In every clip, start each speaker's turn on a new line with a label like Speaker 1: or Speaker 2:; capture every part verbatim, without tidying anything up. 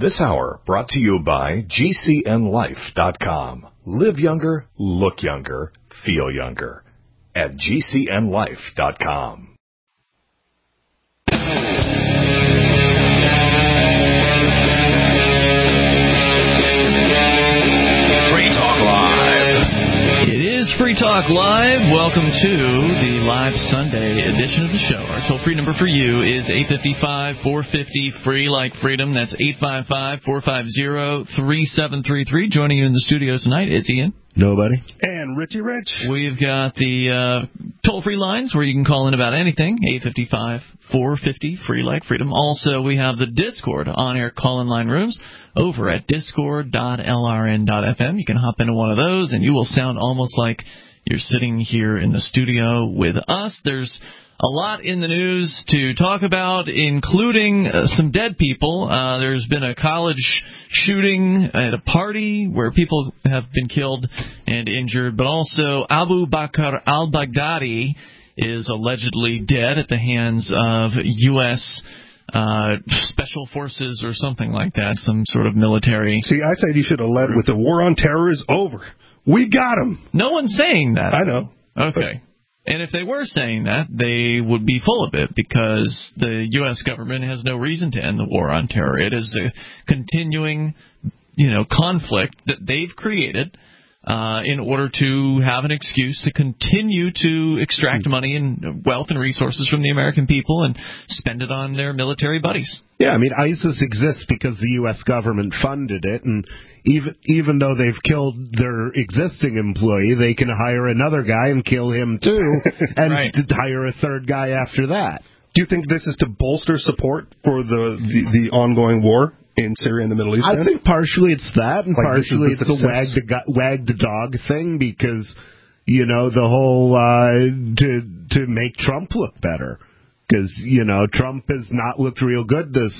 Speaker 1: This hour brought to you by G C N Life dot com. Live younger, look younger, feel younger at G C N Life dot com.
Speaker 2: Free Talk Live. Welcome to the live Sunday edition of the show. Our toll-free number for you is eight five five, four five zero, free like freedom. That's eight five five, four five zero, three seven three three. Joining you in the studio tonight is Ian.
Speaker 3: Nobody.
Speaker 4: And Richie Rich.
Speaker 2: We've got the uh, toll-free lines where you can call in about anything, eight five five, four five zero, free like freedom. Also, we have the Discord on-air call-in line rooms over at discord dot l r n dot f m. You can hop into one of those, and you will sound almost like you're sitting here in the studio with us. There's a lot in the news to talk about, including uh, some dead people. Uh, there's been a college shooting at a party where people have been killed and injured, but also Abu Bakr al-Baghdadi is allegedly dead at the hands of U S Uh, special forces or something like that, some sort of military.
Speaker 4: See, I said you should have led with the war on terror is over. We got him.
Speaker 2: No one's saying that.
Speaker 4: I know.
Speaker 2: Okay. And if they were saying that, they would be full of it, because the U S government has no reason to end the war on terror. It is a continuing, you know, conflict that they've created Uh, in order to have an excuse to continue to extract money and wealth and resources from the American people and spend it on their military buddies.
Speaker 3: Yeah, I mean, ISIS exists because the U S government funded it, and even even though they've killed their existing employee, they can hire another guy and kill him too, and
Speaker 2: right.
Speaker 3: hire a third guy after that.
Speaker 4: Do you think this is to bolster support for the, the, the ongoing war in Syria and the Middle East?
Speaker 3: I
Speaker 4: then?
Speaker 3: think partially it's that, and
Speaker 4: like
Speaker 3: partially
Speaker 4: the
Speaker 3: it's a wag the, go- wag the dog thing, because, you know, the whole uh, to to make Trump look better, because, you know, Trump has not looked real good this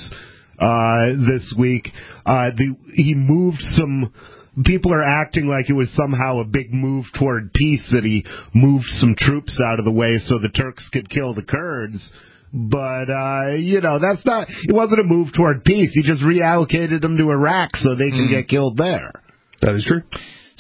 Speaker 3: uh, this week. Uh, the, he moved some. People are acting like it was somehow a big move toward peace, that he moved some troops out of the way so the Turks could kill the Kurds. But, uh, you know, that's not, it wasn't a move toward peace. He just reallocated them to Iraq so they can mm. get killed there.
Speaker 4: That is true.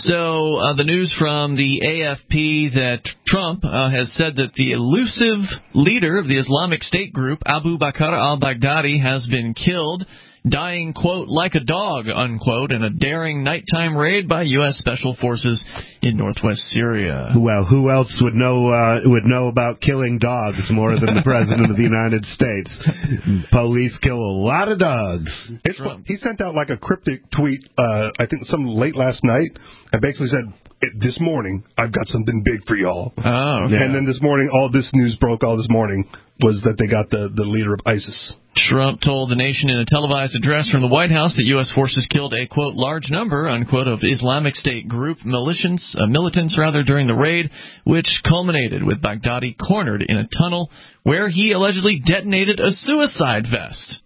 Speaker 2: So uh, the news from the A F P that Trump uh, has said that the elusive leader of the Islamic State group, Abu Bakr al-Baghdadi, has been killed, dying, quote, like a dog, unquote, in a daring nighttime raid by U S Special Forces in northwest Syria.
Speaker 3: Well, who else would know uh, would know about killing dogs more than the President of the United States? Police kill a lot of dogs.
Speaker 4: It's, he sent out like a cryptic tweet, uh, I think some late last night, and basically said, this morning, I've got something big for y'all.
Speaker 2: Oh, okay.
Speaker 4: And then this morning, all this news broke all this morning, was that they got the, the leader of ISIS.
Speaker 2: Trump told the nation in a televised address from the White House that U S forces killed a, quote, large number, unquote, of Islamic State group militants, uh, militants rather, during the raid, which culminated with Baghdadi cornered in a tunnel where he allegedly detonated a suicide vest.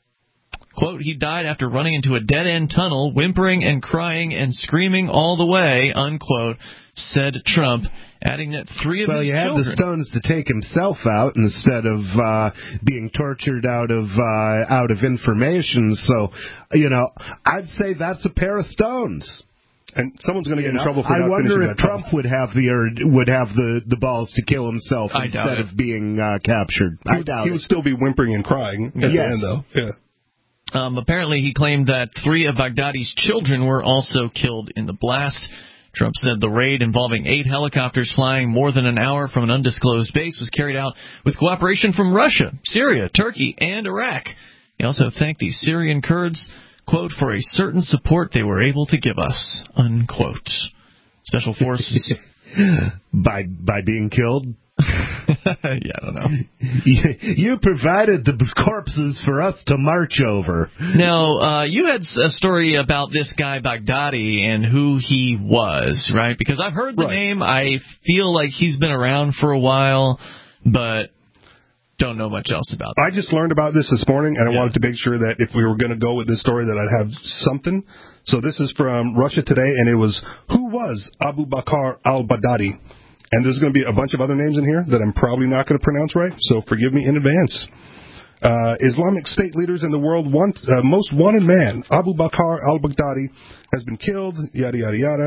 Speaker 2: Quote, he died after running into a dead-end tunnel, whimpering and crying and screaming all the way, unquote, said Trump, adding that three of
Speaker 3: well,
Speaker 2: his
Speaker 3: children... Well, you had the stones to take himself out instead of uh, being tortured out of uh, out of information. So, you know, I'd say that's a pair of stones.
Speaker 4: And someone's going to get
Speaker 3: you
Speaker 4: in
Speaker 3: know,
Speaker 4: trouble for
Speaker 3: I
Speaker 4: not
Speaker 3: wonder
Speaker 4: finishing
Speaker 3: if
Speaker 4: that
Speaker 3: Trump
Speaker 4: tunnel.
Speaker 3: would have the or would have the, the balls to kill himself
Speaker 2: I
Speaker 3: instead of being uh, captured.
Speaker 4: He,
Speaker 3: I doubt
Speaker 4: he
Speaker 3: it.
Speaker 4: would still be whimpering and crying at
Speaker 3: yes.
Speaker 4: the end, though. Yeah.
Speaker 2: Um, apparently, he claimed that three of Baghdadi's children were also killed in the blast. Trump said the raid, involving eight helicopters flying more than an hour from an undisclosed base, was carried out with cooperation from Russia, Syria, Turkey, and Iraq. He also thanked the Syrian Kurds, quote, for a certain support they were able to give us, unquote. Special forces.
Speaker 3: by by being killed?
Speaker 2: yeah, I don't know.
Speaker 3: You, you provided the corpses for us to march over.
Speaker 2: Now, uh, you had a story about this guy Baghdadi and who he was, right? Because I've heard the
Speaker 4: right.
Speaker 2: name. I feel like he's been around for a while, but don't know much else about it.
Speaker 4: I just learned about this this morning, and I
Speaker 2: yeah.
Speaker 4: wanted to make sure that if we were going to go with this story that I'd have something. So this is from Russia Today, and it was, who was Abu Bakr al-Baghdadi? And there's going to be a bunch of other names in here that I'm probably not going to pronounce right, so forgive me in advance. Uh, Islamic State leaders in the world want, uh, most wanted man, Abu Bakr al-Baghdadi, has been killed, yada, yada, yada.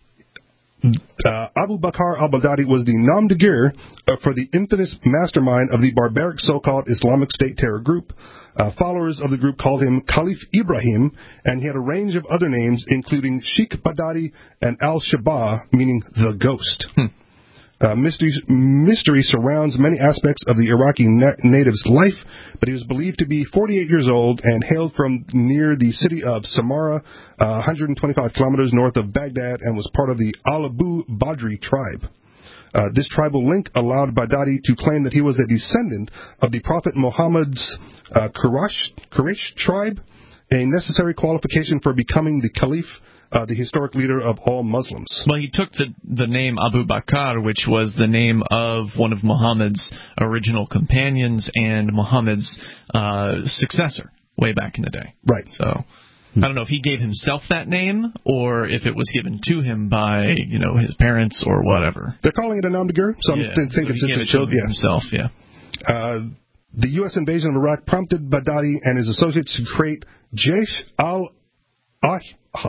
Speaker 4: Uh, Abu Bakr al-Baghdadi was the nom de guerre uh, for the infamous mastermind of the barbaric so-called Islamic State terror group. Uh, followers of the group called him Caliph Ibrahim, and he had a range of other names, including Sheikh Baghdadi and Al-Shabaab, meaning the ghost. Hmm. Uh, mystery, mystery surrounds many aspects of the Iraqi na- native's life, but he was believed to be forty-eight years old and hailed from near the city of Samarra, uh, one hundred twenty-five kilometers north of Baghdad, and was part of the Al-Abu Badri tribe. Uh, this tribal link allowed Baghdadi to claim that he was a descendant of the Prophet Muhammad's uh, Quraysh, Quraysh tribe, a necessary qualification for becoming the Caliph, uh, the historic leader of all Muslims.
Speaker 2: Well, he took the the name Abu Bakr, which was the name of one of Muhammad's original companions and Muhammad's uh, successor way back in the day.
Speaker 4: Right.
Speaker 2: So I don't know if he gave himself that name or if it was given to him by, you know, his parents or whatever.
Speaker 4: They're calling it a nom de guerre. Some
Speaker 2: yeah.
Speaker 4: think
Speaker 2: so
Speaker 4: it's
Speaker 2: he
Speaker 4: just
Speaker 2: gave
Speaker 4: a
Speaker 2: it
Speaker 4: child.
Speaker 2: to
Speaker 4: Yeah.
Speaker 2: himself, yeah.
Speaker 4: Uh, the U S invasion of Iraq prompted Baghdadi and his associates to create Jaish al Ah,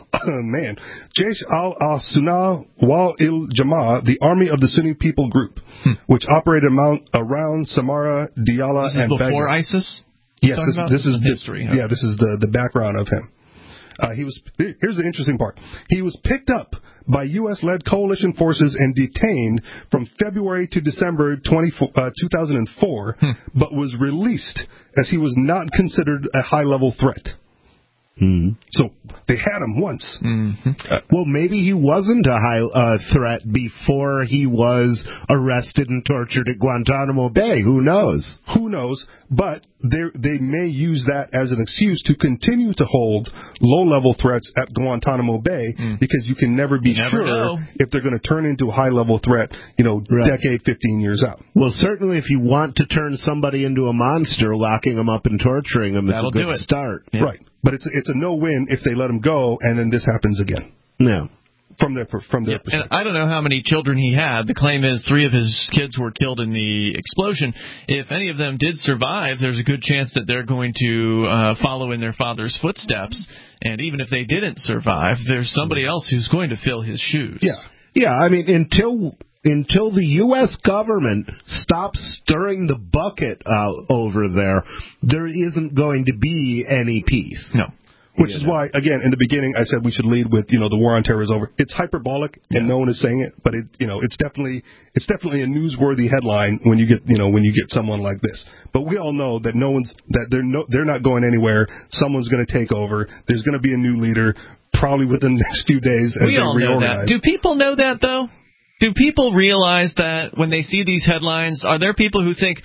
Speaker 4: man, Jaish al-Sunnah wal-il-Jama'ah, the army of the Sunni people group, hmm. which operated amount, around Samarra, Diyala,
Speaker 2: this
Speaker 4: and
Speaker 2: is before
Speaker 4: Baghdad.
Speaker 2: ISIS?
Speaker 4: Yes, this, this is
Speaker 2: history.
Speaker 4: Yeah, this is the, the background of him. Uh, he was. Here's the interesting part. He was picked up by U S-led coalition forces and detained from February to December twenty, uh, two thousand four, hmm. but was released as he was not considered a high-level threat. Mm-hmm. So they had him once.
Speaker 3: Mm-hmm. Uh, well, maybe he wasn't a high uh, threat before he was arrested and tortured at Guantanamo Bay. Who knows?
Speaker 4: Who knows? But they they may use that as an excuse to continue to hold low-level threats at Guantanamo Bay mm. because you can never be
Speaker 2: never
Speaker 4: sure
Speaker 2: know.
Speaker 4: if they're going to turn into a high-level threat, you know, right. decade, fifteen years out.
Speaker 3: Well, certainly if you want to turn somebody into a monster, locking them up and torturing them
Speaker 2: That'll
Speaker 3: is a good
Speaker 2: do it.
Speaker 3: start.
Speaker 4: Yeah. Right. But it's it's a no-win if they let him go, and then this happens again.
Speaker 3: No.
Speaker 4: From their from their
Speaker 2: yep. And I don't know how many children he had. The claim is three of his kids were killed in the explosion. If any of them did survive, there's a good chance that they're going to uh, follow in their father's footsteps. And even if they didn't survive, there's somebody else who's going to fill his shoes.
Speaker 4: Yeah.
Speaker 3: Yeah, I mean, until until the U S government stops stirring the bucket uh, over there, there isn't going to be any peace.
Speaker 2: No.
Speaker 4: Which is why, again, in the beginning, I said we should lead with, you know, the war on terror is over. It's hyperbolic, and yeah. no one is saying it, but it, you know, it's definitely, it's definitely a newsworthy headline when you get, you know, when you get someone like this. But we all know that no one's, that they're no, they're not going anywhere. Someone's going to take over. There's going to be a new leader, probably within the next few days as
Speaker 2: we
Speaker 4: they
Speaker 2: all
Speaker 4: reorganize.
Speaker 2: Know that. Do people know that though? Do people realize that when they see these headlines? Are there people who think,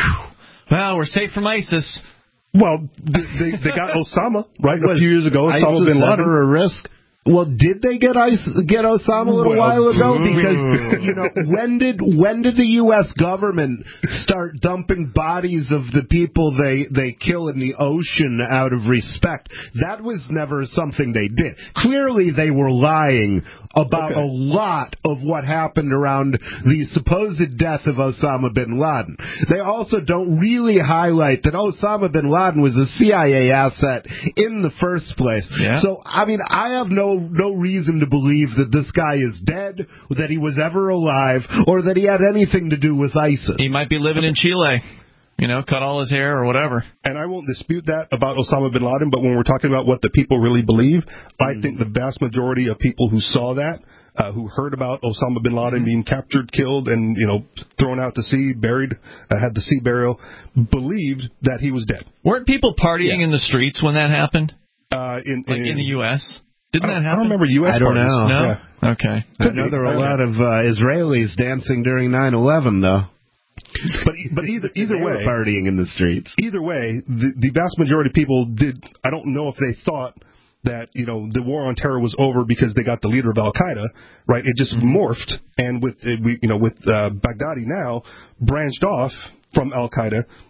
Speaker 2: well, we're safe from ISIS?
Speaker 4: Well, they, they got Osama, right, a few years ago. Osama bin Laden.
Speaker 3: A risk? Well, did they get ISIS, get Osama a little
Speaker 4: well,
Speaker 3: while ago? Because, you know, when did when did the U S government start dumping bodies of the people they, they kill in the ocean out of respect? That was never something they did. Clearly, they were lying about okay. a lot of what happened around the supposed death of Osama bin Laden. They also don't really highlight that Osama bin Laden was a C I A asset in the first place.
Speaker 2: Yeah.
Speaker 3: So, I mean, I have no no reason to believe that this guy is dead, that he was ever alive, or that he had anything to do with ISIS.
Speaker 2: He might be living in Chile. You know, cut all his hair or whatever.
Speaker 4: And I won't dispute that about Osama bin Laden, but when we're talking about what the people really believe, I mm. think the vast majority of people who saw that, uh, who heard about Osama bin Laden mm. being captured, killed, and, you know, thrown out to sea, buried, uh, had the sea burial, believed that he was dead.
Speaker 2: Weren't people partying yeah. in the streets when that happened?
Speaker 4: Uh, in,
Speaker 2: like
Speaker 4: in,
Speaker 2: in the U S? Didn't that happen?
Speaker 4: I don't remember U S
Speaker 3: I don't
Speaker 4: parties.
Speaker 3: know.
Speaker 2: No?
Speaker 4: Yeah.
Speaker 2: Okay.
Speaker 3: I know there were a lot of uh, Israelis dancing during nine eleven, though.
Speaker 4: But but either either
Speaker 3: they
Speaker 4: way,
Speaker 3: were partying in the streets.
Speaker 4: Either way, the, the vast majority of people did. I don't know if they thought that, you know, the war on terror was over because they got the leader of Al Qaeda, right? It just mm-hmm. morphed, and with uh, we, you know, with uh, Baghdadi now branched off from Al Qaeda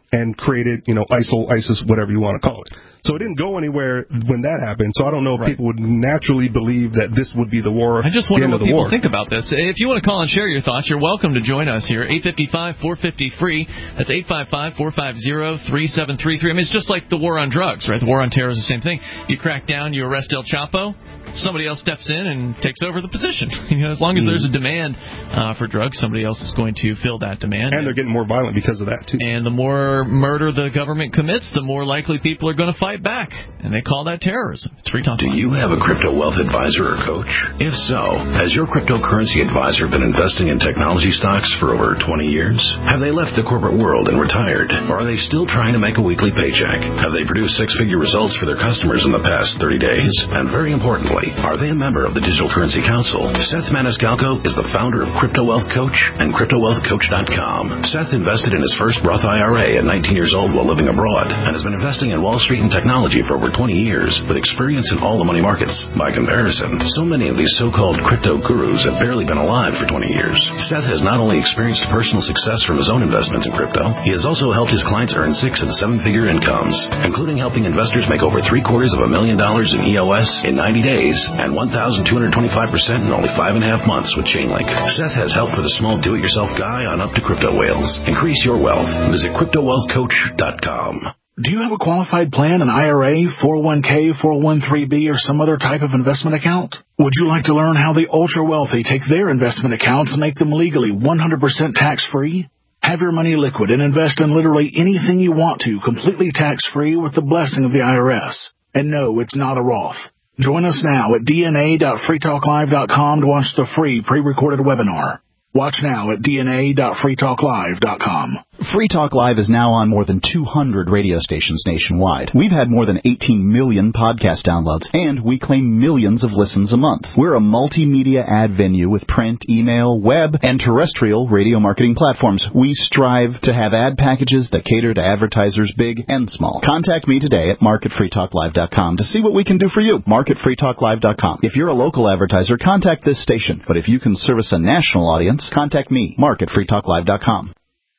Speaker 4: and created, you know, ISIL, ISIS, whatever you want to call it. So it didn't go anywhere when that happened. So I don't know if right. people would naturally believe that this would be the war.
Speaker 2: I just wonder
Speaker 4: the
Speaker 2: what people
Speaker 4: war.
Speaker 2: think about this. If you want to call and share your thoughts, you're welcome to join us here. eight five five, four five zero, free. That's eight five five, four five zero, three seven three three. I mean, it's just like the war on drugs, right? The war on terror is the same thing. You crack down, you arrest El Chapo, somebody else steps in and takes over the position. You know, as long as there's a demand uh, for drugs, somebody else is going to fill that demand.
Speaker 4: And they're getting more violent because of that, too.
Speaker 2: And the more murder the government commits, the more likely people are going to fight back. And they call that terrorism. It's Free Talk.
Speaker 5: Do you have a crypto wealth advisor or coach? If so, has your cryptocurrency advisor been investing in technology stocks for over twenty years? Have they left the corporate world and retired? Or are they still trying to make a weekly paycheck? Have they produced six-figure results for their customers in the past thirty days? And very importantly, are they a member of the Digital Currency Council? Seth Maniscalco is the founder of Crypto Wealth Coach and Crypto Wealth Coach dot com. Seth invested in his first Roth I R A at nineteen years old while living abroad and has been investing in Wall Street and technology for over twenty years with experience in all the money markets. By comparison, so many of these so-called crypto gurus have barely been alive for twenty years. Seth has not only experienced personal success from his own investments in crypto, he has also helped his clients earn six and seven-figure incomes, including helping investors make over three-quarters of a million dollars in E O S in ninety days and one thousand two hundred twenty-five percent in only five and a half months with Chainlink. Seth has help for the small do-it-yourself guy on up to crypto whales. Increase your wealth. Visit Crypto Wealth Coach dot com.
Speaker 6: Do you have a qualified plan, an I R A, four oh one k, four oh one three b, or some other type of investment account? Would you like to learn how the ultra-wealthy take their investment accounts and make them legally one hundred percent tax-free? Have your money liquid and invest in literally anything you want to, completely tax-free with the blessing of the I R S. And no, it's not a Roth. Join us now at d n a dot free talk live dot com to watch the free pre-recorded webinar. Watch now at d n a dot free talk live dot com.
Speaker 7: Free Talk Live is now on more than two hundred radio stations nationwide. We've had more than eighteen million podcast downloads, and we claim millions of listens a month. We're a multimedia ad venue with print, email, web, and terrestrial radio marketing platforms. We strive to have ad packages that cater to advertisers big and small. Contact me today at market free talk live dot com to see what we can do for you. market free talk live dot com. If you're a local advertiser, contact this station. But if you can service a national audience, contact me, market free talk live dot com.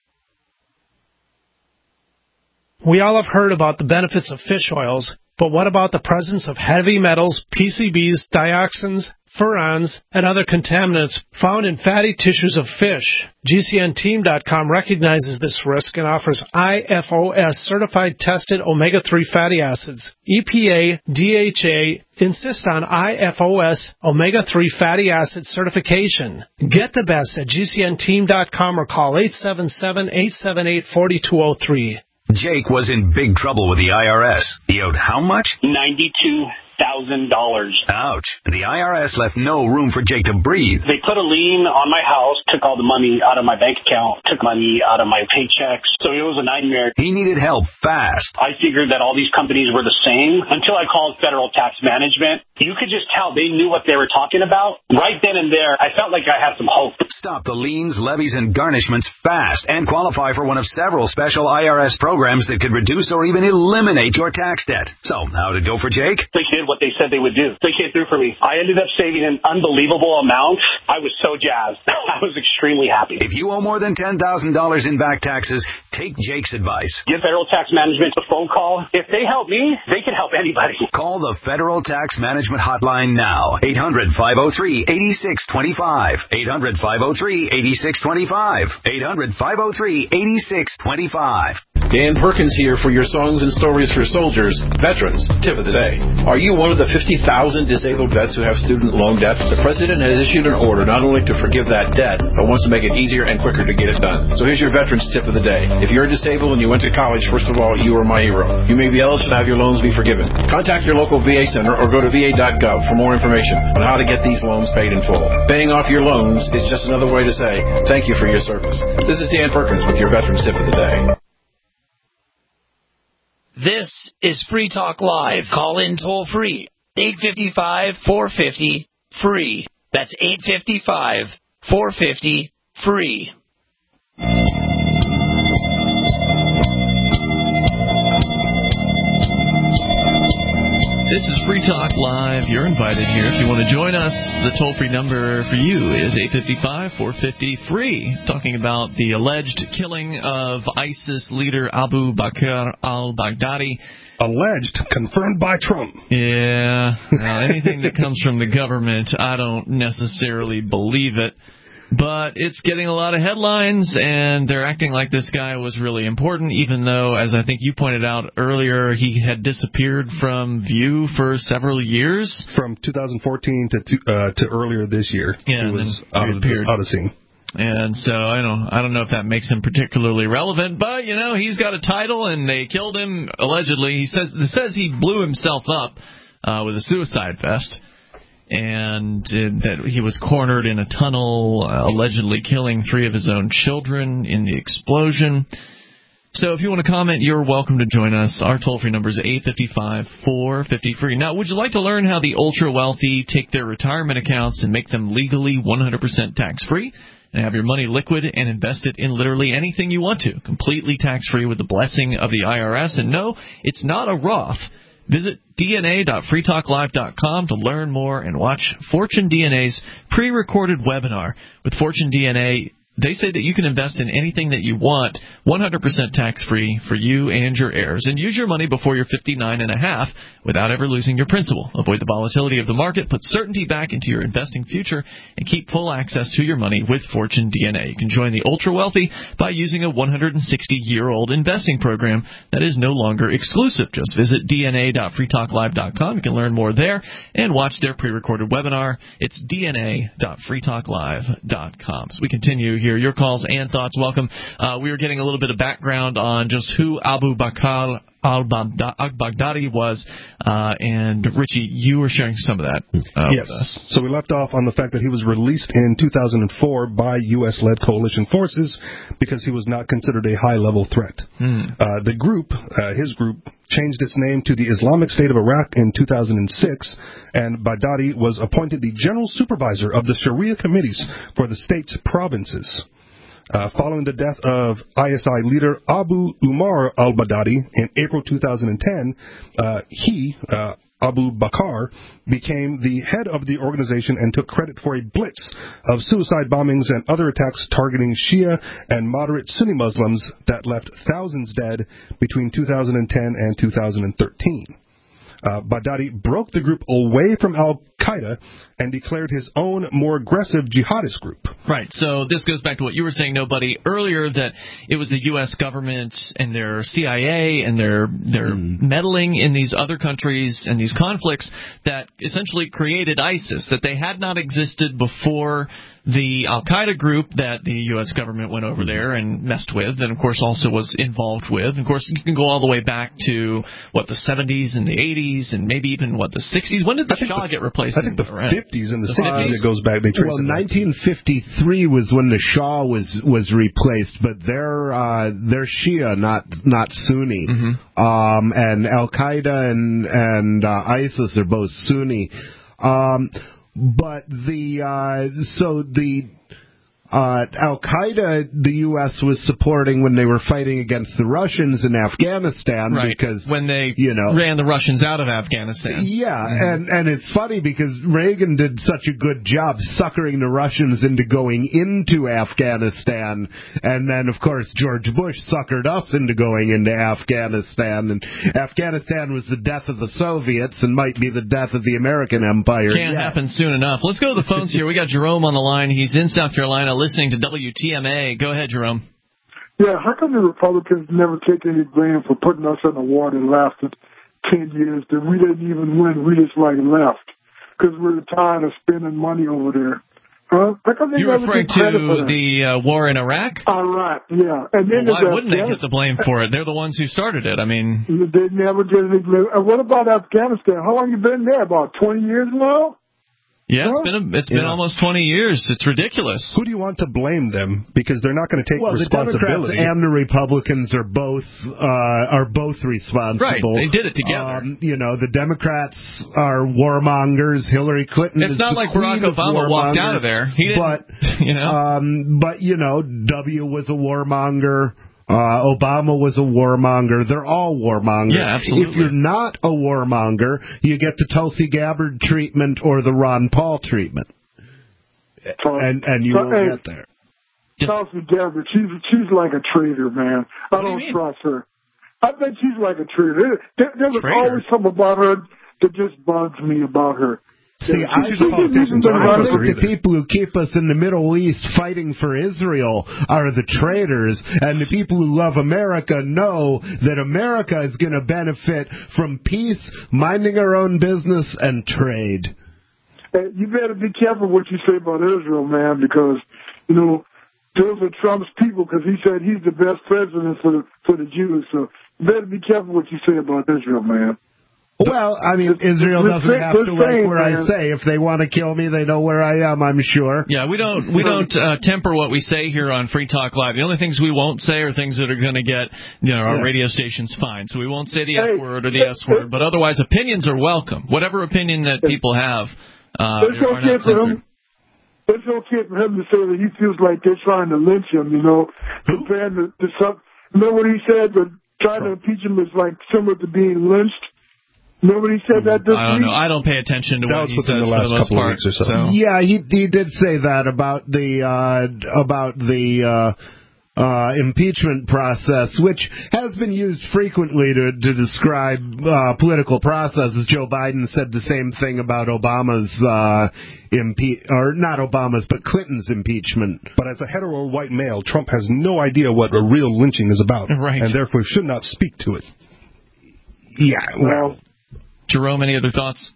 Speaker 8: We all have heard about the benefits of fish oils, but what about the presence of heavy metals, P C Bs, dioxins, furans, and other contaminants found in fatty tissues of fish? G C N team dot com recognizes this risk and offers I F O S certified tested omega three fatty acids. E P A, D H A insist on I F O S omega three fatty acid certification. Get the best at G C N team dot com or call eight seven seven, eight seven eight, four two zero three.
Speaker 9: Jake was in big trouble with the I R S. He owed how much?
Speaker 10: ninety-two thousand dollars.
Speaker 9: Ouch. The I R S left no room for Jake to breathe.
Speaker 10: They put a lien on my house, took all the money out of my bank account, took money out of my paychecks. So it was a nightmare.
Speaker 9: He needed help fast.
Speaker 10: I figured that all these companies were the same until I called Federal Tax Management. You could just tell they knew what they were talking about. Right then and there, I felt like I had some hope.
Speaker 9: Stop the liens, levies, and garnishments fast and qualify for one of several special I R S programs that could reduce or even eliminate your tax debt. So, how'd it go for Jake?
Speaker 10: They did what they said they would do. They came through for me. I ended up saving an unbelievable amount. I was so jazzed. I was extremely happy.
Speaker 9: If you owe more than ten thousand dollars in back taxes, take Jake's advice.
Speaker 10: Give Federal Tax Management a phone call. If they help me, they can help anybody.
Speaker 9: Call the Federal Tax Management Hotline now. eight hundred, five oh three, eight six two five. eight hundred, five oh three, eight six two five. eight hundred, five oh three, eight six two five.
Speaker 11: Dan Perkins here for your Songs and Stories for Soldiers, Veterans, Tip of the Day. Are you one of the fifty thousand disabled vets who have student loan debt? The President has issued an order not only to forgive that debt, but wants to make it easier and quicker to get it done. So here's your Veterans Tip of the Day. If you're disabled and you went to college, first of all, you are my hero. You may be eligible to have your loans be forgiven. Contact your local V A center or go to V A dot gov for more information on how to get these loans paid in full. Paying off your loans is just another way to say thank you for your service. This is Dan Perkins with your Veterans Tip of the Day.
Speaker 12: This is Free Talk Live. Call in toll free. eight five five, four five zero, free. That's eight five five, four five zero, free.
Speaker 2: This is Free Talk Live. You're invited here. If you want to join us, the toll-free number for you is eight five five, four five zero, free. Talking about the alleged killing of ISIS leader Abu Bakr al-Baghdadi.
Speaker 4: Alleged, confirmed by Trump.
Speaker 2: Yeah. Now, anything that comes from the government, I don't necessarily believe it. But it's getting a lot of headlines, and they're acting like this guy was really important, even though, as I think you pointed out earlier, he had disappeared from view for several years.
Speaker 4: From two thousand fourteen to uh, to earlier this year.
Speaker 2: Yeah,
Speaker 4: he was out of, out of scene.
Speaker 2: And so I don't I don't know if that makes him particularly relevant, but you know, he's got a title and they killed him allegedly. He says it says he blew himself up uh, with a suicide vest, and uh, that he was cornered in a tunnel, uh, allegedly killing three of his own children in the explosion. So if you want to comment, you're welcome to join us. Our toll-free number is eight five five, four five zero, free. Now, would you like to learn how the ultra-wealthy take their retirement accounts and make them legally one hundred percent tax-free? And have your money liquid and invest it in literally anything you want to, completely tax-free with the blessing of the I R S. And no, it's not a Roth. Visit D N A dot free talk live dot com to learn more and watch Fortune D N A's pre-recorded webinar. With Fortune D N A, they say that you can invest in anything that you want, one hundred percent tax-free for you and your heirs, and use your money before you're fifty-nine and a half without ever losing your principal. Avoid the volatility of the market, put certainty back into your investing future, and keep full access to your money with Fortune D N A. You can join the ultra-wealthy by using a one hundred sixty-year-old investing program that is no longer exclusive. Just visit D N A dot free talk live dot com. You can learn more there and watch their pre-recorded webinar. It's D N A dot free talk live dot com. So we continue here. Your calls and thoughts welcome. Uh, we were getting a little bit of background on just who Abu Bakr al-Baghdadi was, uh, and Richie, you were sharing some of that uh,
Speaker 4: yes.
Speaker 2: with us.
Speaker 4: So we left off on the fact that he was released in two thousand four by U S-led coalition forces because he was not considered a high-level threat.
Speaker 2: Hmm.
Speaker 4: Uh, the group, uh, his group, changed its name to the Islamic State of Iraq in two thousand six, and Baghdadi was appointed the general supervisor of the Sharia committees for the state's provinces. Uh, following the death of I S I leader Abu Umar al-Baghdadi in April two thousand ten, uh, he, uh, Abu Bakr, became the head of the organization and took credit for a blitz of suicide bombings and other attacks targeting Shia and moderate Sunni Muslims that left thousands dead between two thousand ten and two thousand thirteen. Uh, Baghdadi broke the group away from al-Qaeda and declared his own more aggressive jihadist group.
Speaker 2: Right. So this goes back to what you were saying, Nobody, earlier, that it was the U S government and their C I A and their their mm. meddling in these other countries and these conflicts that essentially created ISIS, that they had not existed before the al-Qaeda group that the U S government went over there and messed with, and of course also was involved with. And of course, you can go all the way back to, what, the seventies and the eighties and maybe even, what, the sixties? When did the Shah get replaced?
Speaker 4: I think the Iran? fifties and the sixties it goes back. They trace
Speaker 3: well,
Speaker 4: it
Speaker 3: nineteen fifty-three was when the Shah was was replaced, but they're uh, they're Shia, not not Sunni.
Speaker 2: Mm-hmm.
Speaker 3: Um, and Al-Qaeda and and uh, ISIS are both Sunni. Um, but the uh, so the Uh, Al-Qaeda, the U S was supporting when they were fighting against the Russians in Afghanistan,
Speaker 2: right.
Speaker 3: because
Speaker 2: when they
Speaker 3: you know,
Speaker 2: ran the Russians out of Afghanistan.
Speaker 3: Yeah, and, and it's funny because Reagan did such a good job suckering the Russians into going into Afghanistan, and then, of course, George Bush suckered us into going into Afghanistan, and Afghanistan was the death of the Soviets and might be the death of the American empire.
Speaker 2: Can't
Speaker 3: yet.
Speaker 2: happen soon enough. Let's go to the phones here. We got Jerome on the line. He's in South Carolina, listening to W T M A. Go ahead, Jerome.
Speaker 13: Yeah, how come the Republicans never take any blame for putting us in a war that lasted ten years that we didn't even win? We just like left because we're tired of spending money over there. Huh? How come they
Speaker 2: You're
Speaker 13: never
Speaker 2: referring
Speaker 13: get credit for
Speaker 2: to
Speaker 13: that?
Speaker 2: the uh, war in Iraq?
Speaker 13: Iraq, yeah. And then
Speaker 2: well, why
Speaker 13: there's
Speaker 2: wouldn't they get the blame for it? They're the ones who started it. I mean,
Speaker 13: they never get any blame. And what about Afghanistan? How long you been there? About twenty years now?
Speaker 2: Yeah, it's been a, it's been
Speaker 4: yeah.
Speaker 2: almost twenty years. It's ridiculous.
Speaker 4: Who do you want to blame them? Because they're not going to take
Speaker 3: well,
Speaker 4: responsibility.
Speaker 3: The Democrats and the Republicans are both uh, are both responsible.
Speaker 2: Right, they did it together.
Speaker 3: Um, you know, the Democrats are warmongers. Hillary Clinton.
Speaker 2: It's
Speaker 3: is
Speaker 2: not
Speaker 3: the
Speaker 2: like Barack Obama walked out of there. He didn't,
Speaker 3: but
Speaker 2: you know,
Speaker 3: um, but you know, W was a warmonger. Uh, Obama was a warmonger. They're all warmongers.
Speaker 2: Yeah, absolutely.
Speaker 3: If you're not a warmonger, you get the Tulsi Gabbard treatment or the Ron Paul treatment. And and you won't
Speaker 13: hey,
Speaker 3: get there.
Speaker 13: Tulsi Gabbard, she's, she's like a traitor, man. I
Speaker 2: What do you
Speaker 13: don't
Speaker 2: mean?
Speaker 13: trust her. I think she's like a traitor. There, there was
Speaker 2: Traitor?
Speaker 13: always something about her that just bugs me about her.
Speaker 3: See,
Speaker 13: Yeah,
Speaker 3: I
Speaker 13: she's
Speaker 3: think,
Speaker 13: a politician, so
Speaker 3: I
Speaker 13: I
Speaker 3: think
Speaker 13: don't
Speaker 3: the people who keep us in the Middle East fighting for Israel are the traitors, and the people who love America know that America is going to benefit from peace, minding our own business, and trade.
Speaker 13: Hey, you better be careful what you say about Israel, man, because, you know, those are Trump's people, because he said he's the best president for the, for the Jews. So you better be careful what you say about Israel, man.
Speaker 3: Well, I mean, Israel
Speaker 13: the-
Speaker 3: doesn't
Speaker 13: the-
Speaker 3: have
Speaker 13: the
Speaker 3: to like
Speaker 13: same,
Speaker 3: where I
Speaker 13: man.
Speaker 3: say. If they want to kill me, they know where I am, I'm sure.
Speaker 2: Yeah, we don't we don't uh, temper what we say here on Free Talk Live. The only things we won't say are things that are going to get, you know, our
Speaker 3: Yeah.
Speaker 2: radio station's fine. So we won't say the
Speaker 13: Hey,
Speaker 2: F word or the S word, but otherwise opinions are welcome. Whatever opinion that people have uh,
Speaker 13: It's
Speaker 2: are
Speaker 13: okay
Speaker 2: not
Speaker 13: for
Speaker 2: censored.
Speaker 13: him. It's okay for him to say that he feels like they're trying to lynch him, you know, compared to, to some. Remember what he said? That trying to impeach him is like similar to being lynched. Remember what he said that this
Speaker 2: I don't
Speaker 13: week?
Speaker 2: know. I don't pay attention to
Speaker 4: That
Speaker 2: what
Speaker 4: was
Speaker 2: he
Speaker 4: within
Speaker 2: says
Speaker 4: the
Speaker 2: for
Speaker 4: last
Speaker 2: the most
Speaker 4: couple of
Speaker 2: part.
Speaker 4: weeks or so.
Speaker 2: so.
Speaker 3: Yeah, he he did say that about the uh, about the uh, uh, impeachment process, which has been used frequently to to describe uh, political processes. Joe Biden said the same thing about Obama's uh, impe- or not Obama's, but Clinton's impeachment.
Speaker 4: But as a hetero white male, Trump has no idea what a real lynching is about,
Speaker 2: Right.
Speaker 4: and therefore should not speak to it.
Speaker 3: Yeah, well,
Speaker 2: Jerome, any other thoughts?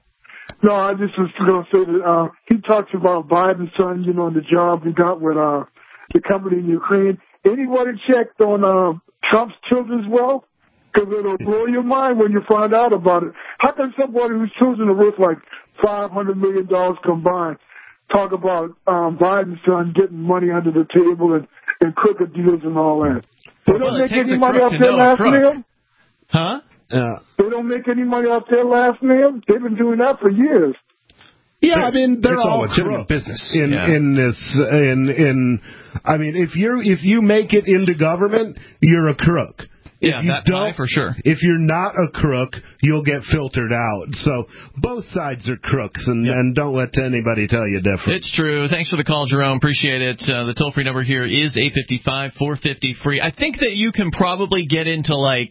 Speaker 13: No, I just was going to say that uh, he talks about Biden's son, you know, and the job he got with uh, the company in Ukraine. Anyone checked on uh, Trump's children's wealth? Because it'll blow your mind when you find out about it. How can somebody whose children are worth like five hundred million dollars combined talk about um, Biden's son getting money under the table and, and crooked deals and all that? They don't
Speaker 2: Well, it
Speaker 13: make
Speaker 2: takes
Speaker 13: any
Speaker 2: a
Speaker 13: money
Speaker 2: crook
Speaker 13: off
Speaker 2: to
Speaker 13: their
Speaker 2: know a
Speaker 13: last
Speaker 2: crook.
Speaker 13: name?
Speaker 2: Huh?
Speaker 3: uh,
Speaker 13: They don't make any money off their last name? They've been doing that for years.
Speaker 3: yeah, I mean they're
Speaker 4: It's all
Speaker 3: all
Speaker 4: legitimate
Speaker 3: crooks
Speaker 4: business.
Speaker 3: in
Speaker 2: Yeah.
Speaker 3: in this in in. I mean, if you if you make it into government, you're a crook.
Speaker 2: Yeah,
Speaker 3: If you
Speaker 2: that
Speaker 3: don't,
Speaker 2: pie for sure.
Speaker 3: If you're not a crook, you'll get filtered out. So both sides are crooks, and,
Speaker 2: Yep.
Speaker 3: and don't let anybody tell you different.
Speaker 2: It's true. Thanks for the call, Jerome. Appreciate it. Uh, the toll-free number here is eight five five, four five zero, free. I think that you can probably get into, like,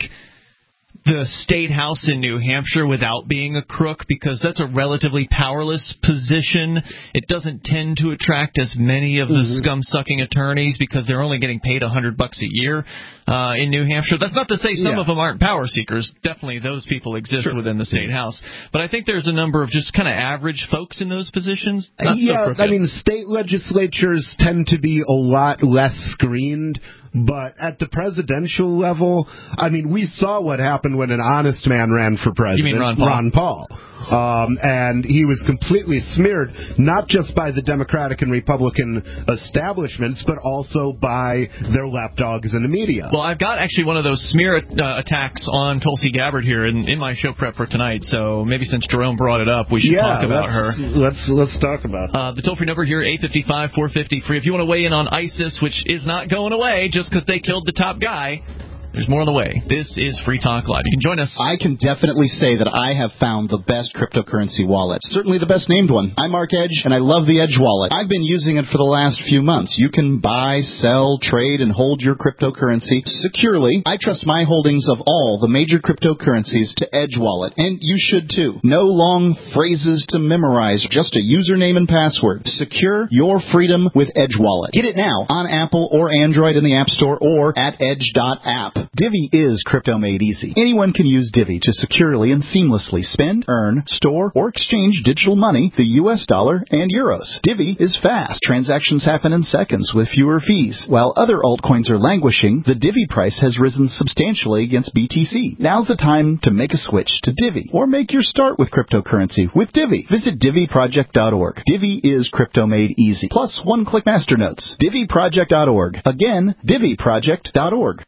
Speaker 2: the state house in New Hampshire without being a crook, because that's a relatively powerless position. It doesn't tend to attract as many of the
Speaker 3: Mm-hmm.
Speaker 2: scum-sucking attorneys because they're only getting paid a hundred bucks a year uh, in New Hampshire. That's not to say some
Speaker 3: Yeah.
Speaker 2: of them aren't power seekers. Definitely those people exist
Speaker 3: Sure.
Speaker 2: within the state house. But I think there's a number of just kind of average folks in those positions. Not so
Speaker 3: yeah,
Speaker 2: crooked.
Speaker 3: I mean, state legislatures tend to be a lot less screened, but at the presidential level, I mean, we saw what happened when an honest man ran for president.
Speaker 2: You mean Ron Paul?
Speaker 3: Ron Paul. Um, and he was completely smeared, not just by the Democratic and Republican establishments, but also by their lapdogs in the media.
Speaker 2: Well, I've got actually one of those smear uh, attacks on Tulsi Gabbard here in, in my show prep for tonight, so maybe since Jerome brought it up, we should
Speaker 3: yeah,
Speaker 2: talk about
Speaker 3: let's,
Speaker 2: her.
Speaker 3: Let's let's talk about
Speaker 2: Uh, the toll-free number here, eight five five, four five zero, free. If you want to weigh in on ISIS, which is not going away just because they killed the top guy, there's more on the way. This is Free Talk Live. You can join us.
Speaker 7: I can definitely say that I have found the best cryptocurrency wallet. Certainly the best named one. I'm Mark Edge, and I love the Edge wallet. I've been using it for the last few months. You can buy, sell, trade, and hold your cryptocurrency securely. I trust my holdings of all the major cryptocurrencies to Edge wallet, and you should too. No long phrases to memorize, just a username and password. Secure your freedom with Edge wallet. Get it now on Apple or Android in the App Store or at edge dot app. Divvy is crypto made easy. Anyone can use Divvy to securely and seamlessly spend, earn, store, or exchange digital money, the U S dollar, and euros. Divvy is fast. Transactions happen in seconds with fewer fees. While other altcoins are languishing, the Divvy price has risen substantially against B T C. Now's the time to make a switch to Divvy, or make your start with cryptocurrency with Divvy. Visit Divvy Project dot org. Divvy is crypto made easy. Plus one-click masternodes. Divvy Project dot org. Again, Divvy Project dot org.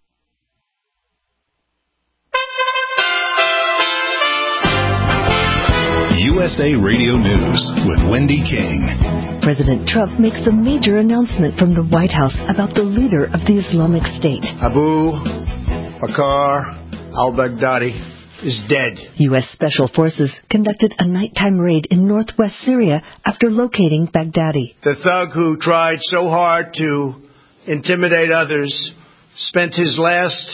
Speaker 1: U S A Radio News with Wendy King.
Speaker 14: President Trump makes a major announcement from the White House about the leader of the Islamic State.
Speaker 15: Abu Bakr al-Baghdadi is dead.
Speaker 14: U S. Special Forces conducted a nighttime raid in northwest Syria after locating Baghdadi.
Speaker 15: The thug who tried so hard to intimidate others spent his last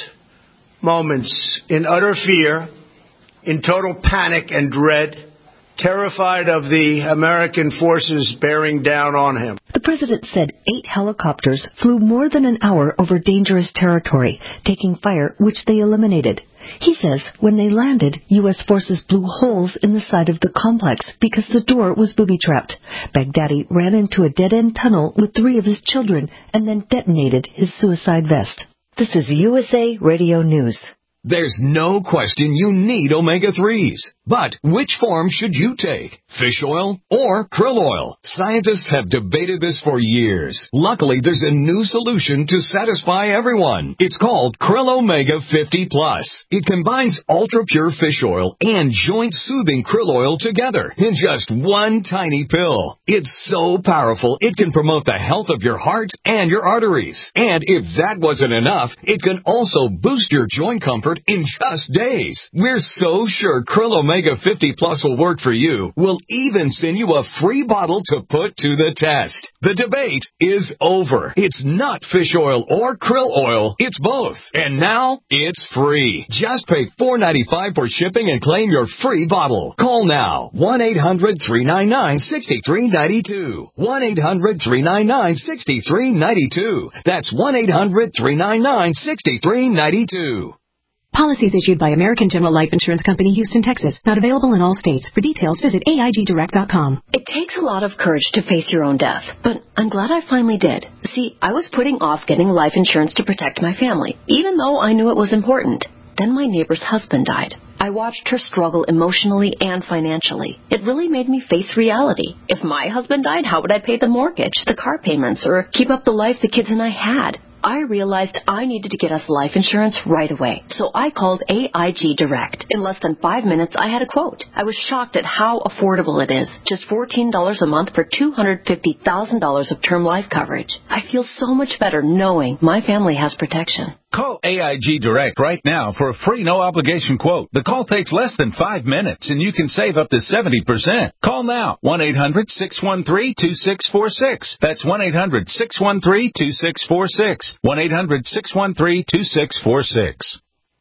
Speaker 15: moments in utter fear, in total panic and dread, terrified of the American forces bearing down on him.
Speaker 14: The president said eight helicopters flew more than an hour over dangerous territory, taking fire, which they eliminated. He says when they landed, U S forces blew holes in the side of the complex because the door was booby-trapped. Baghdadi ran into a dead-end tunnel with three of his children and then detonated his suicide vest. This is U S A Radio News.
Speaker 16: There's no question you need omega threes. But which form should you take? Fish oil or krill oil? Scientists have debated this for years. Luckily, there's a new solution to satisfy everyone. It's called Krill Omega fifty plus. It combines ultra-pure fish oil and joint-soothing krill oil together in just one tiny pill. It's so powerful, it can promote the health of your heart and your arteries. And if that wasn't enough, it can also boost your joint comfort in just days. We're so sure Krill Omega fifty plus will work for you. We'll even send you a free bottle to put to the test. The debate is over. It's not fish oil or krill oil. It's both. And now it's free. Just pay four dollars and ninety-five cents for shipping and claim your free bottle. Call now. one eight hundred three nine nine six three nine two. one eight hundred three nine nine six three nine two. That's one eight hundred three nine nine six three nine two.
Speaker 17: Policies issued by American General Life Insurance Company, Houston, Texas. Not available in all states. For details, visit A I G direct dot com.
Speaker 18: It takes a lot of courage to face your own death, but I'm glad I finally did. See, I was putting off getting life insurance to protect my family, even though I knew it was important. Then my neighbor's husband died. I watched her struggle emotionally and financially. It really made me face reality. If my husband died, how would I pay the mortgage, the car payments, or keep up the life the kids and I had? I realized I needed to get us life insurance right away. So I called A I G Direct. In less than five minutes, I had a quote. I was shocked at how affordable it is. Just fourteen dollars a month for two hundred fifty thousand dollars of term life coverage. I feel so much better knowing my family has protection.
Speaker 19: Call A I G Direct right now for a free no-obligation quote. The call takes less than five minutes, and you can save up to seventy percent. Call now, one eight hundred six one three two six four six. That's one eight hundred six one three two six four six. one eight hundred six one three two six four six.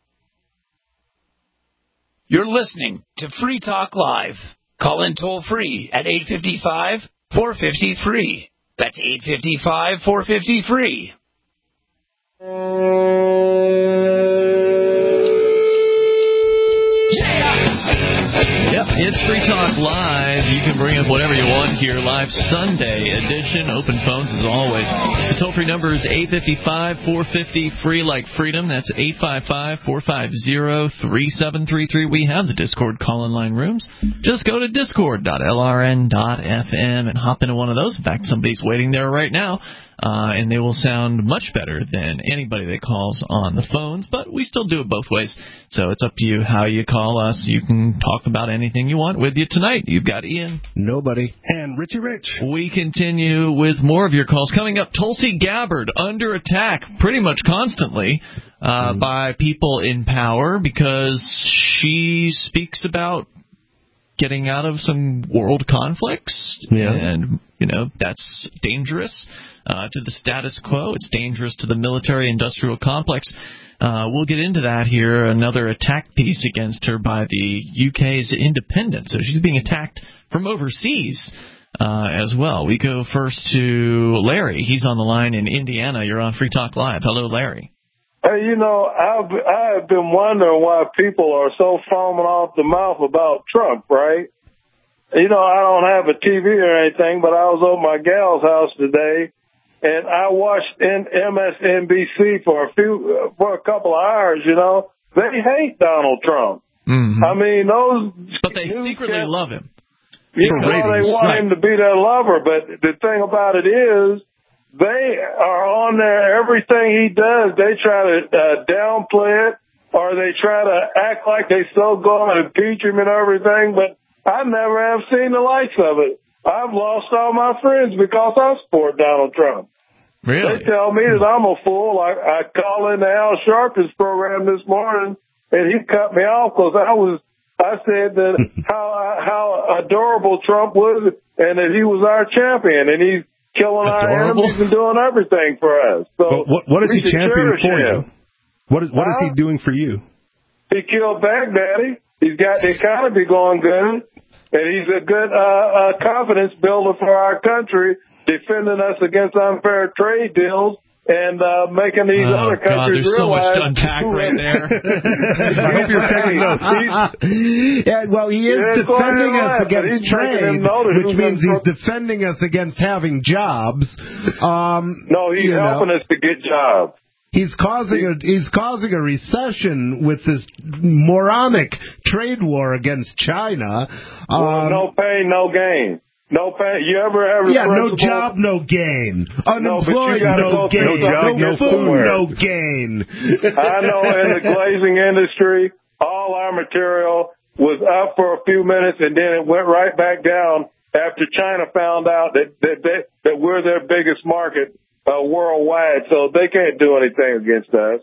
Speaker 12: You're listening to Free Talk Live. Call in toll-free at eight five five, four five zero, free. That's eight five five, four five zero, free.
Speaker 2: Yep, it's Free Talk Live. You can bring up whatever you want here. Live Sunday edition. Open phones as always. The toll-free number is eight five five, four five zero, free like freedom. That's eight five five, four five zero, three seven three three. We have the Discord call-in line rooms. Just go to discord dot L R N dot F M and hop into one of those. In fact, somebody's waiting there right now. Uh, and they will sound much better than anybody that calls on the phones, but we still do it both ways. So it's up to you how you call us. You can talk about anything you want. With you tonight, you've got Ian.
Speaker 3: Nobody.
Speaker 4: And Richie Rich.
Speaker 2: We continue with more of your calls. Coming up, Tulsi Gabbard under attack pretty much constantly uh, mm. by people in power because she speaks about getting out of some world conflicts.
Speaker 3: Yeah.
Speaker 2: And, you know, that's dangerous. Uh, to the status quo. It's dangerous to the military-industrial complex. Uh, we'll get into that here, another attack piece against her by the U K's independence. So she's being attacked from overseas uh, as well. We go first to Larry. He's on the line in Indiana. You're on Free Talk Live. Hello, Larry.
Speaker 20: Hey, you know, I've, I have been wondering why people are so foaming off the mouth about Trump, right? You know, I don't have a T V or anything, but I was over my gal's house today, and I watched M S N B C for a few, for a couple of hours. You know, they hate Donald Trump.
Speaker 2: Mm-hmm.
Speaker 20: I mean, those.
Speaker 2: But they secretly can, love him.
Speaker 20: You know, they want right. him to be their lover. But the thing about it is, they are on there. Everything he does, they try to uh, downplay it, or they try to act like they still going to impeach him and everything. But I never have seen the likes of it. I've lost all my friends because I support Donald Trump.
Speaker 2: Really?
Speaker 20: They tell me that I'm a fool. I, I called in the Al Sharpton's program this morning, and he cut me off because I was. I said that how how adorable Trump was, and that he was our champion, and he's killing our
Speaker 4: Adorable?
Speaker 20: enemies and doing everything for us. So
Speaker 4: But what, what is
Speaker 20: we
Speaker 4: he
Speaker 20: should
Speaker 4: championing
Speaker 20: cherish
Speaker 4: for
Speaker 20: him.
Speaker 4: you? What is what is
Speaker 20: Huh?
Speaker 4: he doing for you?
Speaker 20: He killed Baghdadi. He's got the economy going good, and he's a good uh, uh, confidence builder for our country, defending us against unfair trade deals and uh, making these
Speaker 2: Oh,
Speaker 20: other
Speaker 2: God,
Speaker 20: countries
Speaker 2: there's so much
Speaker 20: realize.
Speaker 2: to unpack right there.
Speaker 4: I hope you're taking notes.
Speaker 3: Yeah, well, he is
Speaker 20: Yeah, go ahead
Speaker 3: defending
Speaker 20: and
Speaker 3: us
Speaker 20: laugh, but
Speaker 3: against
Speaker 20: he's making
Speaker 3: trade,
Speaker 20: them notice
Speaker 3: which
Speaker 20: who's
Speaker 3: means
Speaker 20: gonna-
Speaker 3: he's defending us against having jobs. Um,
Speaker 20: No, he's
Speaker 3: you know.
Speaker 20: helping us to get jobs.
Speaker 3: He's causing a he's causing a recession with this moronic trade war against China.
Speaker 20: Well,
Speaker 3: Um,
Speaker 20: no pain, no gain. No pain. You ever have a
Speaker 3: yeah, no
Speaker 20: principle?
Speaker 3: job, no gain.
Speaker 20: No, but you
Speaker 3: Unemployed,
Speaker 20: gotta
Speaker 3: no
Speaker 20: go
Speaker 3: gain.
Speaker 20: through
Speaker 3: No,
Speaker 20: something to get
Speaker 3: food,
Speaker 20: somewhere.
Speaker 3: no gain.
Speaker 20: I know in the glazing industry, all our material was up for a few minutes and then it went right back down after China found out that that that, that we're their biggest market uh, worldwide, so they can't do anything against us.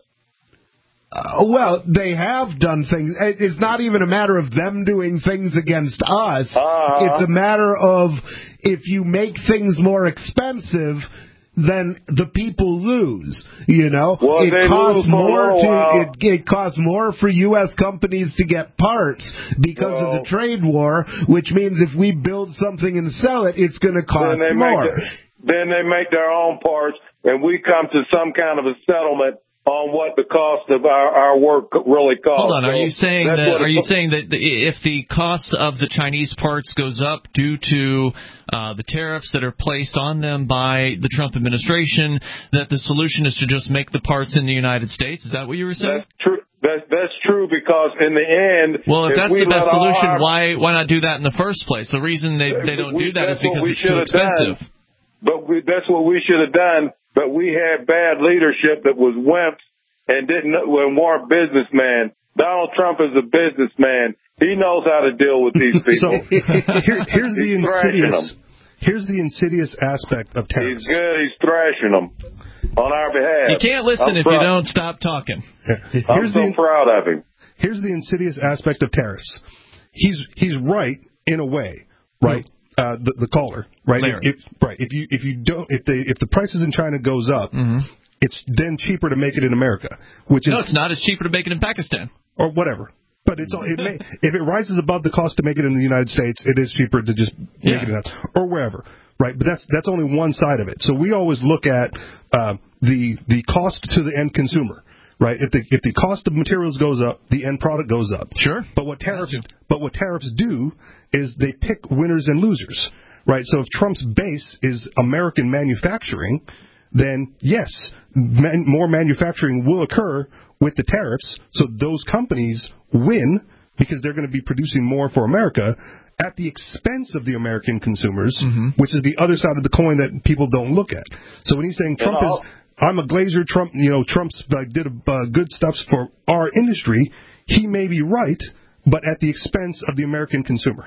Speaker 3: Uh, well, they have done things. It's not even a matter of them doing things against us.
Speaker 20: Uh-huh.
Speaker 3: It's a matter of if you make things more expensive, then the people lose. You know,
Speaker 20: Well,
Speaker 3: it
Speaker 20: they
Speaker 3: costs
Speaker 20: lose for a
Speaker 3: more
Speaker 20: little
Speaker 3: to
Speaker 20: while.
Speaker 3: it, it costs more for U S companies to get parts because
Speaker 20: Well,
Speaker 3: of the trade war, which means if we build something and sell it, it's going to cost
Speaker 20: Then they
Speaker 3: more.
Speaker 20: make it, then they make their own parts, and we come to some kind of a settlement on what the cost of our, our work really costs.
Speaker 2: Hold on, are
Speaker 20: So
Speaker 2: you saying
Speaker 20: that's
Speaker 2: that?
Speaker 20: what
Speaker 2: Are
Speaker 20: it-
Speaker 2: you saying that the, if the cost of the Chinese parts goes up due to uh, the tariffs that are placed on them by the Trump administration, that the solution is to just make the parts in the United States? Is that what you were saying?
Speaker 20: That's true. That, that's true because in the end,
Speaker 2: Well, if,
Speaker 20: if
Speaker 2: that's
Speaker 20: we
Speaker 2: the best
Speaker 20: let all
Speaker 2: solution,
Speaker 20: our-
Speaker 2: why why not do that in the first place? The reason they they don't
Speaker 20: We-
Speaker 2: do that is
Speaker 20: that's what
Speaker 2: because
Speaker 20: we
Speaker 2: it's too
Speaker 20: should have done.
Speaker 2: expensive.
Speaker 20: But we, that's what we should have done. But we had bad leadership that was wimps and didn't and weren't businessmen. Donald Trump is a businessman. He knows how to deal with these people.
Speaker 4: So here, here's the
Speaker 20: He's thrashing
Speaker 4: insidious.
Speaker 20: them.
Speaker 4: Here's the insidious aspect of tariffs.
Speaker 20: He's good. He's thrashing them on our behalf.
Speaker 2: You can't listen
Speaker 20: I'm
Speaker 2: if
Speaker 20: proud.
Speaker 2: you don't stop talking.
Speaker 20: I'm
Speaker 4: Here's
Speaker 20: so
Speaker 4: the
Speaker 20: proud of him.
Speaker 4: here's the insidious aspect of tariffs. He's he's right in a way, right? Uh, the, the caller, right?
Speaker 2: Larry.
Speaker 4: If, if, right. If you if you don't if they if the prices in China goes up, it's then cheaper to make it in America, which is
Speaker 2: No, it's not. It's cheaper to make it in Pakistan.
Speaker 4: or whatever. But it's all, it may, if it rises above the cost to make it in the United States, it is cheaper to just make
Speaker 2: Yeah.
Speaker 4: it in or wherever, right? But that's that's only one side of it. So we always look at uh, the the cost to the end consumer, right? If the if the cost of materials goes up, the end product goes up.
Speaker 2: Sure.
Speaker 4: But what tariffs but what tariffs do is they pick winners and losers, right? So if Trump's base is American manufacturing, then yes, man, more manufacturing will occur with the tariffs. So those companies win because they're going to be producing more for America at the expense of the American consumers, which is the other side of the coin that people don't look at. So when he's saying Trump
Speaker 20: And
Speaker 4: is,
Speaker 20: I'll-
Speaker 4: I'm a glazer, Trump, you know, Trump's uh, did uh, good stuff for our industry, he may be right, but at the expense of the American consumer.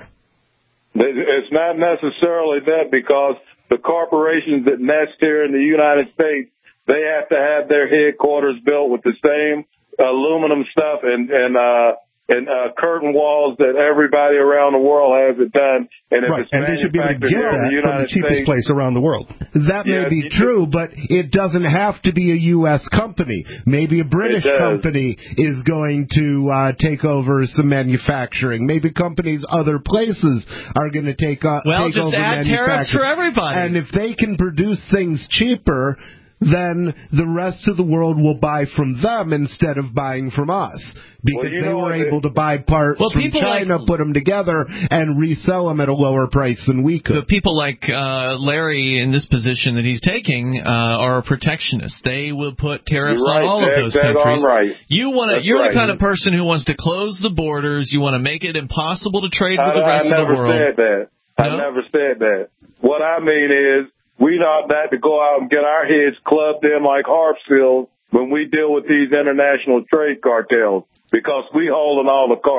Speaker 20: It's not necessarily that because the corporations that nest here in the United States, they have to have their headquarters built with the same aluminum stuff and and uh, and uh, curtain walls that everybody around the world has it done. And if
Speaker 4: Right,
Speaker 20: it's
Speaker 4: and they should be able to
Speaker 20: manufactured
Speaker 4: get
Speaker 20: here in
Speaker 4: that
Speaker 20: the
Speaker 4: from the
Speaker 20: United
Speaker 4: cheapest
Speaker 20: States,
Speaker 4: place around the world.
Speaker 3: That may
Speaker 20: Yeah,
Speaker 3: be
Speaker 20: you-
Speaker 3: true, but it doesn't have to be a U S company. Maybe a British
Speaker 20: does.
Speaker 3: company is going to uh, take over some manufacturing. Maybe companies other places are going to take, uh,
Speaker 2: Well,
Speaker 3: take
Speaker 2: just
Speaker 3: over
Speaker 2: add tariffs for
Speaker 3: manufacturing.
Speaker 2: everybody.
Speaker 3: And if they can produce things cheaper, then the rest of the world will buy from them instead of buying from us. Because
Speaker 20: Well, you
Speaker 3: they
Speaker 20: know
Speaker 3: were
Speaker 20: what,
Speaker 3: able to buy parts
Speaker 2: Well,
Speaker 3: from
Speaker 2: people
Speaker 3: China,
Speaker 2: like-
Speaker 3: put them together, and resell them at a lower price than we could.
Speaker 2: The people like uh, Larry in this position that he's taking uh, are protectionists. They will put tariffs
Speaker 20: You're right,
Speaker 2: on all of
Speaker 20: Jack,
Speaker 2: those
Speaker 20: dead on
Speaker 2: countries.
Speaker 20: right.
Speaker 2: You want to?
Speaker 20: That's
Speaker 2: You're
Speaker 20: right.
Speaker 2: the kind of person who wants to close the borders. You want to make it impossible to trade with
Speaker 20: I,
Speaker 2: the rest
Speaker 20: I
Speaker 2: of
Speaker 20: never
Speaker 2: the world.
Speaker 20: said that. I
Speaker 2: No?
Speaker 20: never said that. What I mean is, we not that to go out and get our heads clubbed in like harp seals when we deal with these international trade cartels because we holding all the cards.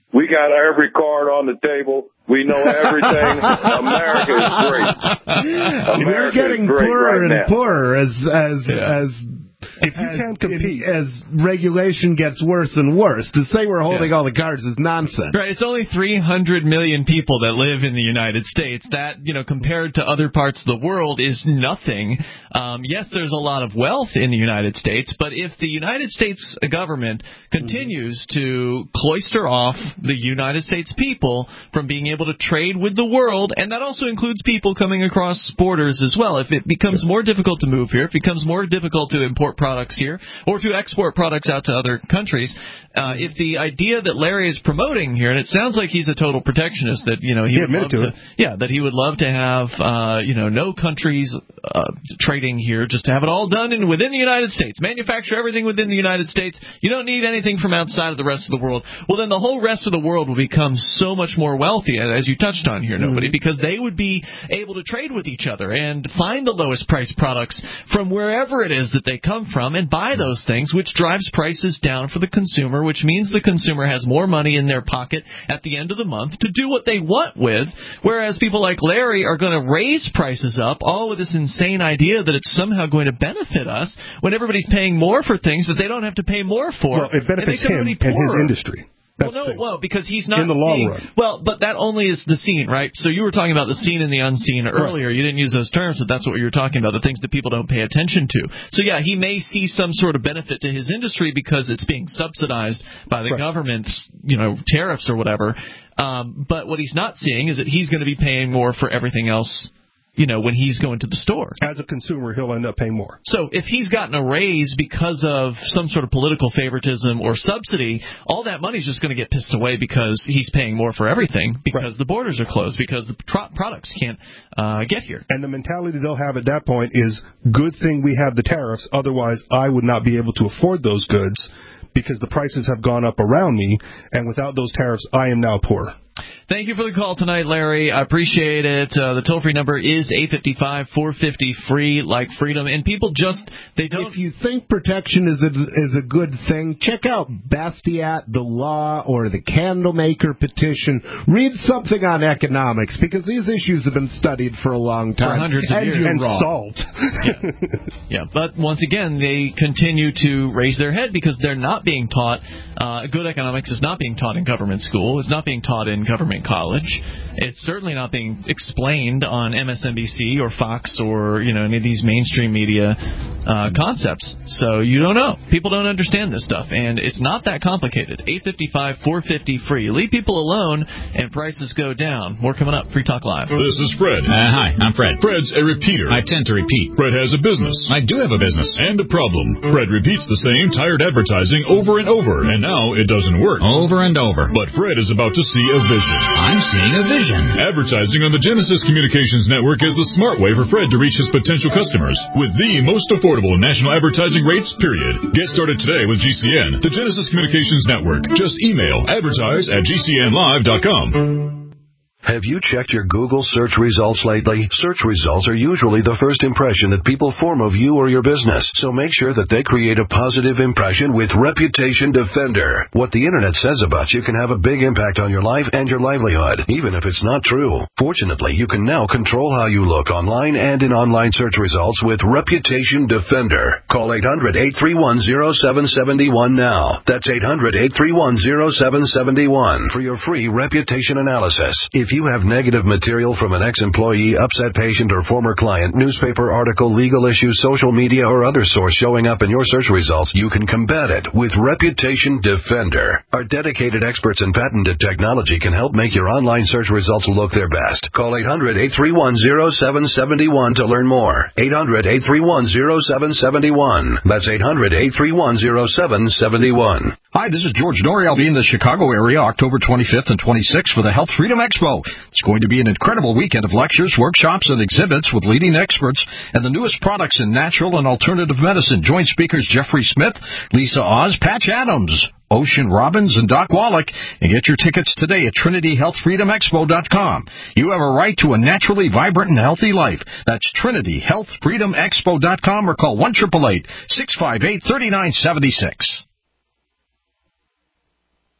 Speaker 20: We got every card on the table. We know everything. America is great. America
Speaker 3: We're getting
Speaker 20: is great
Speaker 3: poorer
Speaker 20: right
Speaker 3: and
Speaker 20: now.
Speaker 3: poorer as as
Speaker 20: Yeah.
Speaker 3: as
Speaker 4: if you
Speaker 3: as,
Speaker 4: can't compete,
Speaker 3: as regulation gets worse and worse. To say we're holding
Speaker 2: Yeah.
Speaker 3: all the cards is nonsense.
Speaker 2: Right, it's only three hundred million people that live in the United States. That, you know, compared to other parts of the world is nothing. Um, yes, there's a lot of wealth in the United States, but if the United States government continues to cloister off the United States people from being able to trade with the world, and that also includes people coming across borders as well, if it becomes more difficult to move here, if it becomes more difficult to import products here, or to export products out to other countries, uh, if the idea that Larry is promoting here, and it sounds like he's a total protectionist, that, you know, he,
Speaker 4: he
Speaker 2: would love
Speaker 4: admitted to
Speaker 2: to,
Speaker 4: it.
Speaker 2: yeah, that he would love to have, uh, you know, no countries uh, trading here, just to have it all done in within the United States, manufacture everything within the United States. You don't need anything from outside of the rest of the world. Well, then the whole rest of the world will become so much more wealthy, as you touched on here, nobody, because they would be able to trade with each other and find the lowest priced products from wherever it is that they come from and buy those things, which drives prices down for the consumer, which means the consumer has more money in their pocket at the end of the month to do what they want with, whereas people like Larry are going to raise prices up, all with this insane idea that it's somehow going to benefit us when everybody's paying more for things that they don't have to pay more for.
Speaker 4: Well, it benefits him and his industry. That's
Speaker 2: well, no, well, because he's not
Speaker 4: in the long
Speaker 2: seeing,
Speaker 4: run.
Speaker 2: Well, but that only is the seen, right? So you were talking about the seen and the unseen earlier. You didn't use those terms, but that's what you were talking about, the things that people don't pay attention to. So, yeah, he may see some sort of benefit to his industry because it's being subsidized by the
Speaker 4: Right.
Speaker 2: government's, you know, tariffs or whatever. Um, but what he's not seeing is that he's going to be paying more for everything else, you know, when he's going to the store.
Speaker 4: As a consumer, he'll end up paying more.
Speaker 2: So if he's gotten a raise because of some sort of political favoritism or subsidy, all that money's just going to get pissed away because he's paying more for everything because right. the borders are closed, because the tro- products can't uh, get here.
Speaker 4: And the mentality they'll have at that point is, good thing we have the tariffs, otherwise I would not be able to afford those goods because the prices have gone up around me, and without those tariffs, I am now poor.
Speaker 2: Thank you for the call tonight, Larry. I appreciate it. Uh, the toll-free number is eight five five, four five zero, free, like freedom. And people just, they don't...
Speaker 3: If you think protection is a, is a good thing, check out Bastiat, the Law, or the Candlemaker petition. Read something on economics, because these issues have been studied for a long time.
Speaker 2: For hundreds of
Speaker 3: and
Speaker 2: years.
Speaker 3: You're
Speaker 4: and
Speaker 3: wrong.
Speaker 4: solved.
Speaker 2: yeah. yeah, but once again, they continue to raise their head because they're not being taught. Uh, good economics is not being taught in government school. It's not being taught in government college. It's certainly not being explained on M S N B C or Fox or, you know, any of these mainstream media uh, concepts. So you don't know. People don't understand this stuff, and it's not that complicated. eight five five, four five zero, free. Leave people alone, and prices go down. More coming up. Free Talk Live.
Speaker 21: This is Fred.
Speaker 22: Uh, hi, I'm Fred.
Speaker 21: Fred's a repeater.
Speaker 22: I tend to repeat.
Speaker 21: Fred has a business.
Speaker 22: I do have a business.
Speaker 21: And a problem. Fred repeats the same tired advertising over and over, and now it doesn't work.
Speaker 22: Over and over.
Speaker 21: But Fred is about to see a vision.
Speaker 22: I'm seeing a vision.
Speaker 21: Advertising on the Genesis Communications Network is the smart way for Fred to reach his potential customers with the most affordable national advertising rates, period. Get started today with G C N, the Genesis Communications Network. Just email advertise at G C N live dot com.
Speaker 23: Have you checked your Google search results lately? Search results are usually the first impression that people form of you or your business, so make sure that they create a positive impression with Reputation Defender. What the internet says about you can have a big impact on your life and your livelihood, even if it's not true. Fortunately, you can now control how you look online and in online search results with Reputation Defender. Call eight hundred, eight three one, zero seven seven one now. That's eight hundred, eight three one, zero seven seven one for your free reputation analysis. If you have negative material from an ex-employee, upset patient, or former client, newspaper article, legal issue, social media, or other source showing up in your search results, you can combat it with Reputation Defender. Our dedicated experts in patented technology can help make your online search results look their best. Call eight hundred, eight three one, zero seven seven one to learn more. eight hundred, eight three one, zero seven seven one. That's eight hundred, eight three one, zero seven seven one.
Speaker 24: Hi, this is George Norrie. I'll be in the Chicago area October twenty-fifth and twenty-sixth for the Health Freedom Expo. It's going to be an incredible weekend of lectures, workshops, and exhibits with leading experts and the newest products in natural and alternative medicine. Join speakers Jeffrey Smith, Lisa Oz, Patch Adams, Ocean Robbins, and Doc Wallach, and get your tickets today at Trinity Health Freedom Expo dot com. You have a right to a naturally vibrant and healthy life. That's Trinity Health Freedom Expo dot com or call one eight eight eight, six five eight, three nine seven six.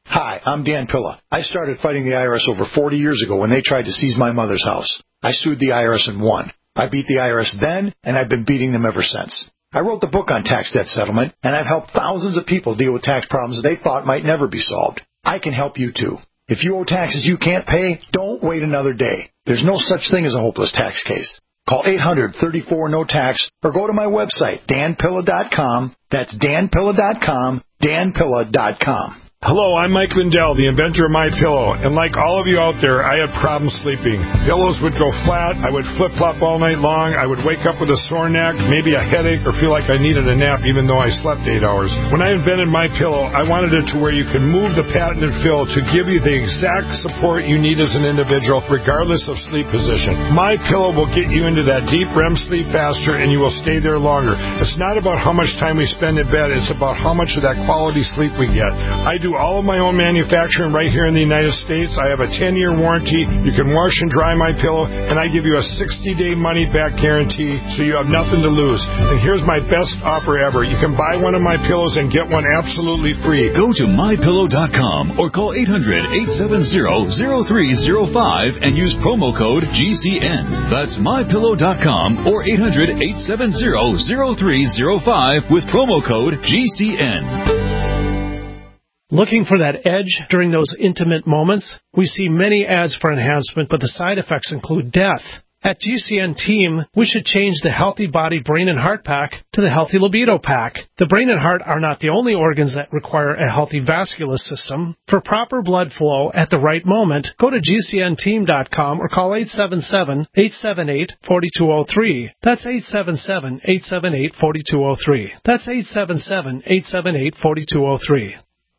Speaker 5: Hi, I'm Dan Pilla. I started fighting the I R S over forty years ago when they tried to seize my mother's house. I sued the I R S and won. I beat the I R S then, and I've been beating them ever since. I wrote the book on tax debt settlement, and I've helped thousands of people deal with tax problems they thought might never be solved. I can help you too. If you owe taxes you can't pay, don't wait another day. There's no such thing as a hopeless tax case. Call eight hundred, thirty-four, no tax or go to my website, dan pilla dot com. That's dan pilla dot com, dan pilla dot com.
Speaker 6: Hello, I'm Mike Lindell, the inventor of MyPillow, and like all of you out there, I had problems sleeping. Pillows would go flat, I would flip-flop all night long, I would wake up with a sore neck, maybe a headache, or feel like I needed a nap even though I slept eight hours. When I invented MyPillow, I wanted it to where you could move the patented fill to give you the exact support you need as an individual, regardless of sleep position. MyPillow will get you into that deep R E M sleep faster, and you will stay there longer. It's not about how much time we spend in bed, it's about how much of that quality sleep we get. I do all of my own manufacturing right here in the United States. I have a ten-year warranty. You can wash and dry my pillow, and I give you a sixty-day money-back guarantee, so you have nothing to lose. And here's my best offer ever. You can buy one of my pillows and get one absolutely free.
Speaker 8: Go to my pillow dot com or call eight hundred, eight seven zero, zero three zero five and use promo code G C N. That's my pillow dot com or eight hundred, eight seven zero, zero three zero five with promo code G C N.
Speaker 10: Looking for that edge during those intimate moments? We see many ads for enhancement, but the side effects include death. At G C N Team, we should change the Healthy Body Brain and Heart Pack to the Healthy Libido Pack. The brain and heart are not the only organs that require a healthy vascular system. For proper blood flow at the right moment, go to G C N team dot com or call eight seven seven, eight seven eight, four two zero three. That's eight seven seven, eight seven eight, four two zero three. That's eight seven seven, eight seven eight, four two zero three.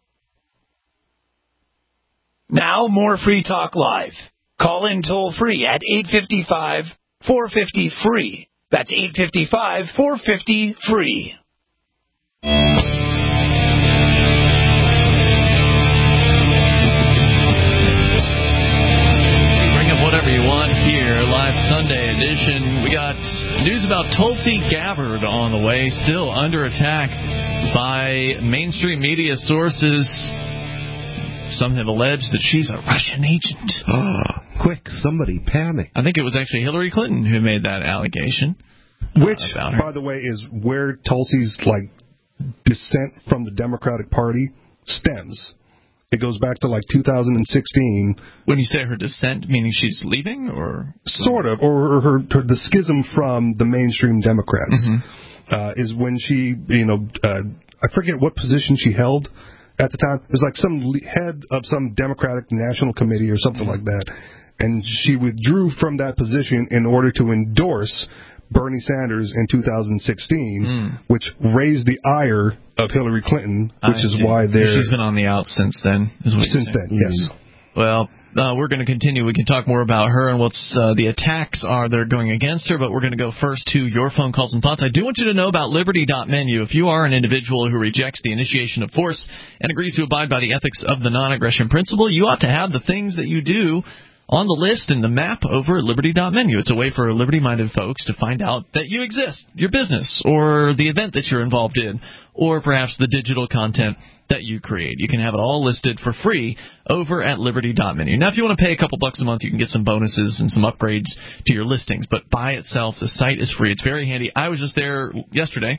Speaker 12: Now more Free Talk Live. Call in toll free at eight five five, four five zero, free. That's eight five five, four five zero, free.
Speaker 2: Bring up whatever you want here. Live Sunday edition. We got news about Tulsi Gabbard on the way, still under attack by mainstream media sources. Some have alleged that she's a Russian agent.
Speaker 3: Oh, quick, somebody panic.
Speaker 2: I think it was actually Hillary Clinton who made that allegation.
Speaker 4: Which,
Speaker 2: uh,
Speaker 4: by the way, is where Tulsi's like descent from the Democratic Party stems. It goes back to like two thousand sixteen.
Speaker 2: When you say her descent, meaning she's leaving, or
Speaker 4: sort of, or her, her the schism from the mainstream Democrats mm-hmm. uh, is when she, you know, uh, I forget what position she held. At the time, it was like some head of some Democratic National Committee or something like that. And she withdrew from that position in order to endorse Bernie Sanders in two thousand sixteen, mm. which raised the ire of Hillary Clinton, which I is see. why they're...
Speaker 2: So she's been on the out since then, is what
Speaker 4: Since then, yes.
Speaker 2: Well... Uh, we're going to continue. We can talk more about her and what's uh, the attacks are that are going against her, but we're going to go first to your phone calls and thoughts. I do want you to know about Liberty dot menu. If you are an individual who rejects the initiation of force and agrees to abide by the ethics of the non-aggression principle, you ought to have the things that you do on the list and the map over at Liberty dot menu. It's a way for liberty-minded folks to find out that you exist, your business, or the event that you're involved in, or perhaps the digital content that you create. You can have it all listed for free over at Liberty dot menu. Now, if you want to pay a couple bucks a month, you can get some bonuses and some upgrades to your listings. But by itself, the site is free. It's very handy. I was just there yesterday.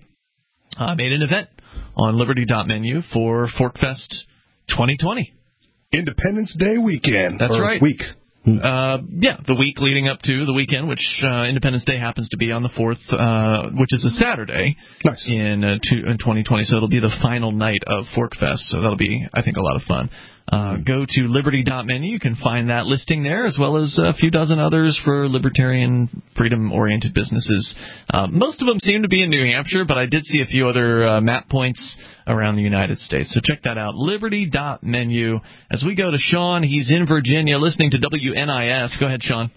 Speaker 2: I made an event on Liberty dot menu for ForkFest twenty twenty.
Speaker 4: Independence Day weekend.
Speaker 2: That's right.
Speaker 4: Week.
Speaker 2: Uh, yeah, the week leading up to the weekend, which uh, Independence Day happens to be on the fourth, uh, which is a Saturday
Speaker 4: nice.
Speaker 2: in, uh, two, in twenty twenty. So it'll be the final night of ForkFest. So that'll be, I think, a lot of fun. Uh, go to Liberty dot menu. You can find that listing there, as well as a few dozen others for libertarian, freedom-oriented businesses. Uh, most of them seem to be in New Hampshire, but I did see a few other uh, map points around the United States. So check that out, Liberty dot menu. As we go to Sean, he's in Virginia, listening to W N I S. Go ahead, Sean.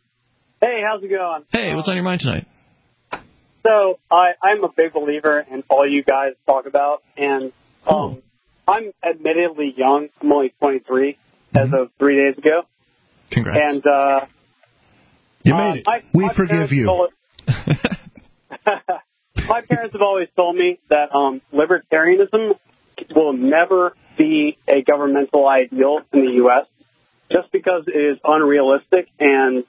Speaker 25: Hey, how's it going?
Speaker 2: Hey, what's on your mind tonight?
Speaker 25: So I, I'm a big believer in all you guys talk about, and um, oh. I'm admittedly young. I'm only twenty-three mm-hmm. as of three days ago.
Speaker 2: Congrats.
Speaker 25: And uh,
Speaker 3: you made it.
Speaker 25: Uh, my,
Speaker 3: we
Speaker 25: my
Speaker 3: forgive you.
Speaker 25: Told, my parents have always told me that um, libertarianism will never be a governmental ideal in the U S just because it is unrealistic and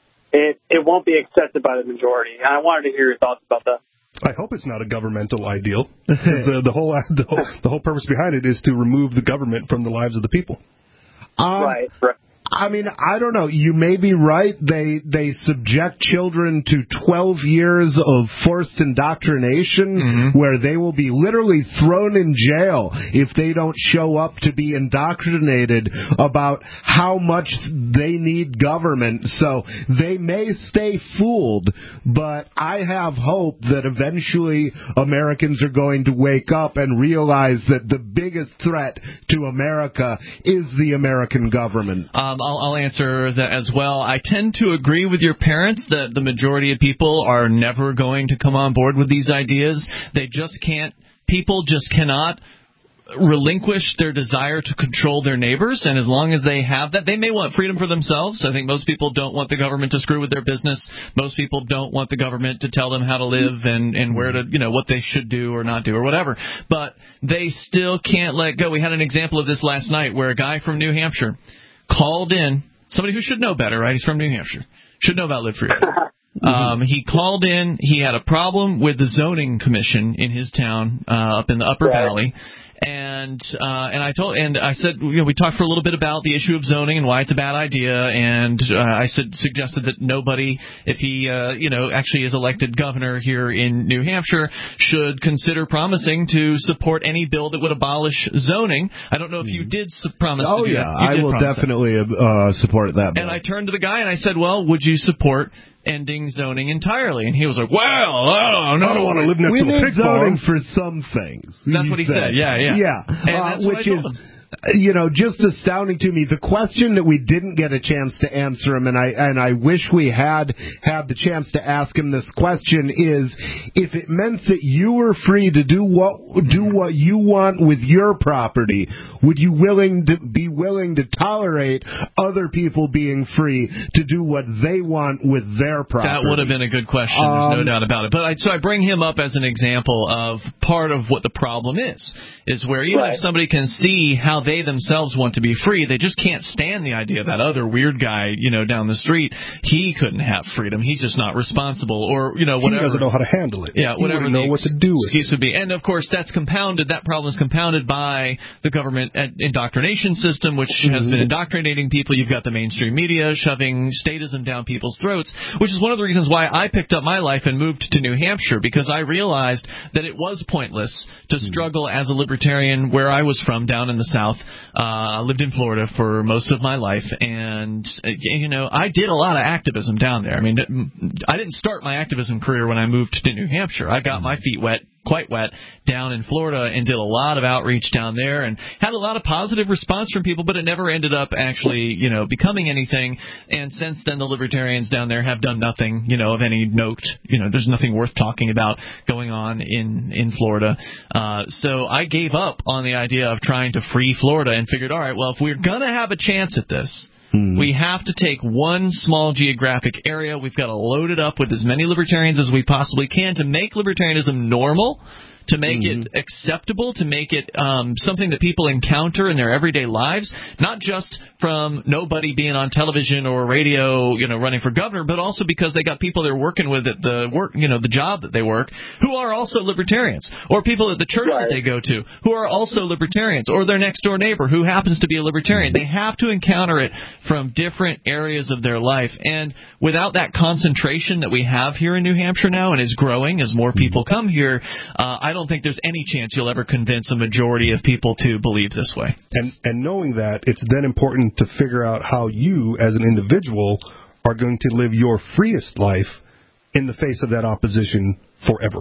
Speaker 25: it it won't be accepted by the majority. And I wanted to hear your thoughts about that.
Speaker 4: I hope it's not a governmental ideal. the, the whole the whole the whole purpose behind it is to remove the government from the lives of the people.
Speaker 3: Um,
Speaker 25: right, right.
Speaker 3: I mean, I don't know. You may be right. They they subject children to twelve years of forced indoctrination, mm-hmm. where they will be literally thrown in jail if they don't show up to be indoctrinated about how much they need government. So they may stay fooled, but I have hope that eventually Americans are going to wake up and realize that the biggest threat to America is the American government.
Speaker 2: Um, I'll, I'll answer that as well. I tend to agree with your parents that the majority of people are never going to come on board with these ideas. They just can't. People just cannot relinquish their desire to control their neighbors, and as long as they have that, they may want freedom for themselves. I think most people don't want the government to screw with their business. Most people don't want the government to tell them how to live and, and where to, you know, what they should do or not do or whatever. But they still can't let go. We had an example of this last night where a guy from New Hampshire called in, somebody who should know better, right? He's from New Hampshire. Should know about Live Freedom. Um, he called in. He had a problem with the zoning commission in his town uh, up in the Upper right. Valley. And uh, and I told and I said, you know, we talked for a little bit about the issue of zoning and why it's a bad idea. And uh, I said suggested that nobody, if he uh, you know actually is elected governor here in New Hampshire, should consider promising to support any bill that would abolish zoning. I don't know if you did su- promise.
Speaker 3: Oh
Speaker 2: to do
Speaker 3: yeah,
Speaker 2: that.
Speaker 3: I will definitely uh, support that bill.
Speaker 2: And I turned to the guy and I said, well, would you support ending zoning entirely? And he was like, well, I don't know.
Speaker 4: I don't want to live next
Speaker 3: we
Speaker 4: to a
Speaker 3: need
Speaker 4: pig
Speaker 3: zoning
Speaker 4: farm.
Speaker 3: for some things.
Speaker 2: That's what he said. said. Yeah, yeah.
Speaker 3: Yeah,
Speaker 2: and
Speaker 3: uh,
Speaker 2: that's what
Speaker 3: which
Speaker 2: I told
Speaker 3: is...
Speaker 2: him.
Speaker 3: You know, just astounding to me. The question that we didn't get a chance to answer him, and I and I wish we had had the chance to ask him this question, is if it meant that you were free to do what do what you want with your property, would you willing to be willing to tolerate other people being free to do what they want with their property?
Speaker 2: That would have been a good question,
Speaker 3: um,
Speaker 2: there's no doubt about it. But I, so I bring him up as an example of part of what the problem is, is where even right. if somebody can see how they themselves want to be free, they just can't stand the idea that other weird guy, you know, down the street, he couldn't have freedom. He's just not responsible, or you know, whatever.
Speaker 4: He doesn't know how to handle it.
Speaker 2: Yeah,
Speaker 4: he
Speaker 2: whatever.
Speaker 4: He know what to do with
Speaker 2: excuse
Speaker 4: it.
Speaker 2: would be, and of course that's compounded. That problem is compounded by the government indoctrination system, which mm-hmm. has been indoctrinating people. You've got the mainstream media shoving statism down people's throats, which is one of the reasons why I picked up my life and moved to New Hampshire, because I realized that it was pointless to struggle as a libertarian where I was from, down in the South. Uh, I lived in Florida for most of my life, and, you know, I did a lot of activism down there. I mean, I didn't start my activism career when I moved to New Hampshire. I got my feet wet, quite wet, down in Florida and did a lot of outreach down there and had a lot of positive response from people, but it never ended up actually, you know, becoming anything. And since then, the libertarians down there have done nothing, you know, of any note. You know, there's nothing worth talking about going on in, in Florida. Uh, so I gave up on the idea of trying to free Florida and figured, all right, well, if we're going to have a chance at this, hmm. we have to take one small geographic area. We've got to load it up with as many libertarians as we possibly can to make libertarianism normal, to make mm-hmm. it acceptable, to make it um, something that people encounter in their everyday lives, not just from nobody being on television or radio, you know, running for governor, but also because they got people they're working with at the work, you know, the job that they work, who are also libertarians, or people at the church right. that they go to who are also libertarians, or their next door neighbor who happens to be a libertarian. They have to encounter it from different areas of their life, and without that concentration that we have here in New Hampshire now, and is growing as more people come here, uh, I don't think there's any chance you'll ever convince a majority of people to believe this way.
Speaker 4: And and knowing that, it's then important to figure out how you, as an individual, are going to live your freest life in the face of that opposition forever.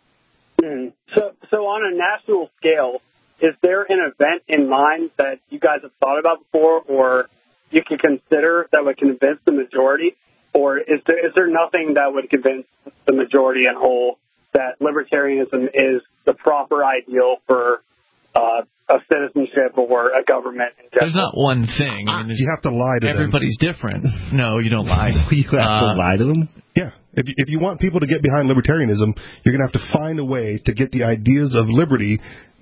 Speaker 25: Mm. So, so on a national scale, is there an event in mind that you guys have thought about before, or you could consider that would convince the majority, or is there is there nothing that would convince the majority in whole that libertarianism is the proper ideal for uh, a citizenship or a government in general?
Speaker 2: There's not one thing. I mean,
Speaker 4: you have to lie to
Speaker 2: everybody's
Speaker 4: them.
Speaker 2: Everybody's different. No, you don't lie.
Speaker 3: You have uh, to lie to them?
Speaker 4: Yeah. If you, if you want people to get behind libertarianism, you're going to have to find a way to get the ideas of liberty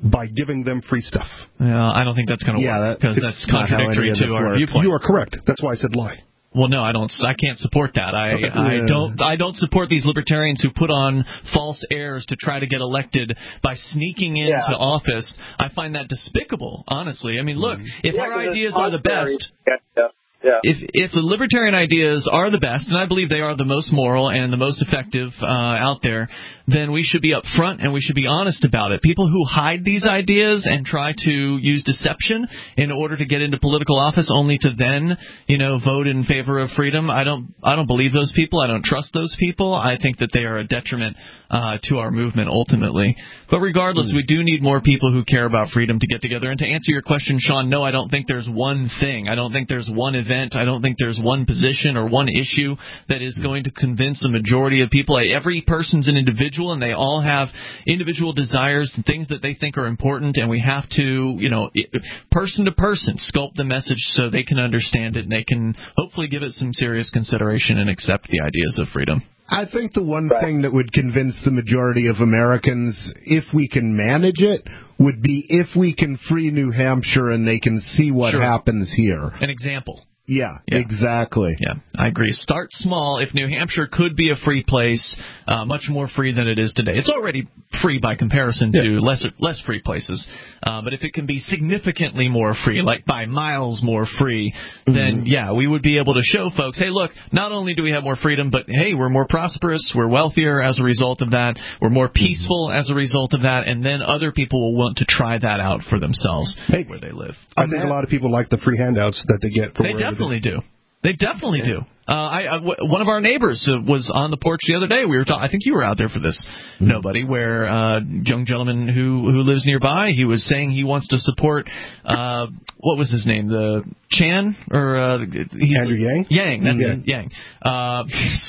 Speaker 4: by giving them free stuff.
Speaker 2: Yeah, I don't think that's going to
Speaker 3: Yeah,
Speaker 2: work because
Speaker 3: that-
Speaker 2: that's
Speaker 3: it's not how
Speaker 2: contradictory
Speaker 3: any of
Speaker 2: to
Speaker 3: this
Speaker 2: our
Speaker 3: works.
Speaker 2: viewpoint.
Speaker 4: You are correct. That's why I said lie.
Speaker 2: Well, no, I don't. I can't support that. I
Speaker 4: Okay.
Speaker 2: I
Speaker 3: Yeah.
Speaker 2: don't. I don't support these libertarians who put on false airs to try to get elected by sneaking into
Speaker 25: Yeah.
Speaker 2: office. I find that despicable. Honestly, I mean, look, if
Speaker 25: Yeah,
Speaker 2: our
Speaker 25: 'cause it's
Speaker 2: ideas are the
Speaker 25: contrary.
Speaker 2: best.
Speaker 25: Yeah, yeah. Yeah.
Speaker 2: If if the libertarian ideas are the best, and I believe they are the most moral and the most effective uh, out there, then we should be upfront and we should be honest about it. People who hide these ideas and try to use deception in order to get into political office, only to then, you know, vote in favor of freedom. I don't I don't believe those people. I don't trust those people. I think that they are a detriment uh, to our movement ultimately. But regardless, we do need more people who care about freedom to get together. And to answer your question, Sean, no, I don't think there's one thing. I don't think there's one event. I don't think there's one position or one issue that is going to convince a majority of people. Every person's an individual, and they all have individual desires and things that they think are important, and we have to, you know, person to person, sculpt the message so they can understand it and they can hopefully give it some serious consideration and accept the ideas of freedom.
Speaker 3: I think the one thing that would convince the majority of Americans, if we can manage it, would be if we can free New Hampshire and they can see what
Speaker 2: Sure.
Speaker 3: happens here.
Speaker 2: An example.
Speaker 3: Yeah,
Speaker 2: Yeah.
Speaker 3: exactly.
Speaker 2: Yeah, I agree. Start small. If New Hampshire could be a free place, uh, much more free than it is today. It's already free by comparison to
Speaker 4: Yeah.
Speaker 2: less less free places. Uh, but if it can be significantly more free, like by miles more free, then
Speaker 3: Mm-hmm.
Speaker 2: yeah, we would be able to show folks, hey, look, not only do we have more freedom, but hey, we're more prosperous, we're wealthier as a result of that, we're more peaceful
Speaker 3: Mm-hmm.
Speaker 2: as a result of that, and then other people will want to try that out for themselves
Speaker 4: Hey,
Speaker 2: where they live.
Speaker 4: I think a lot of people like the free handouts that they get for
Speaker 2: They
Speaker 4: wherever
Speaker 2: definitely do. They definitely do. Uh, I, I w- one of our neighbors uh, was on the porch the other day. We were talking. I think you were out there for this, Nobody, where uh, young gentleman who who lives nearby. He was saying he wants to support. Uh, what was his name? The Chan or uh, he's,
Speaker 4: Andrew Yang.
Speaker 2: Yang. That's
Speaker 4: Yeah.
Speaker 2: it. Yang. Uh,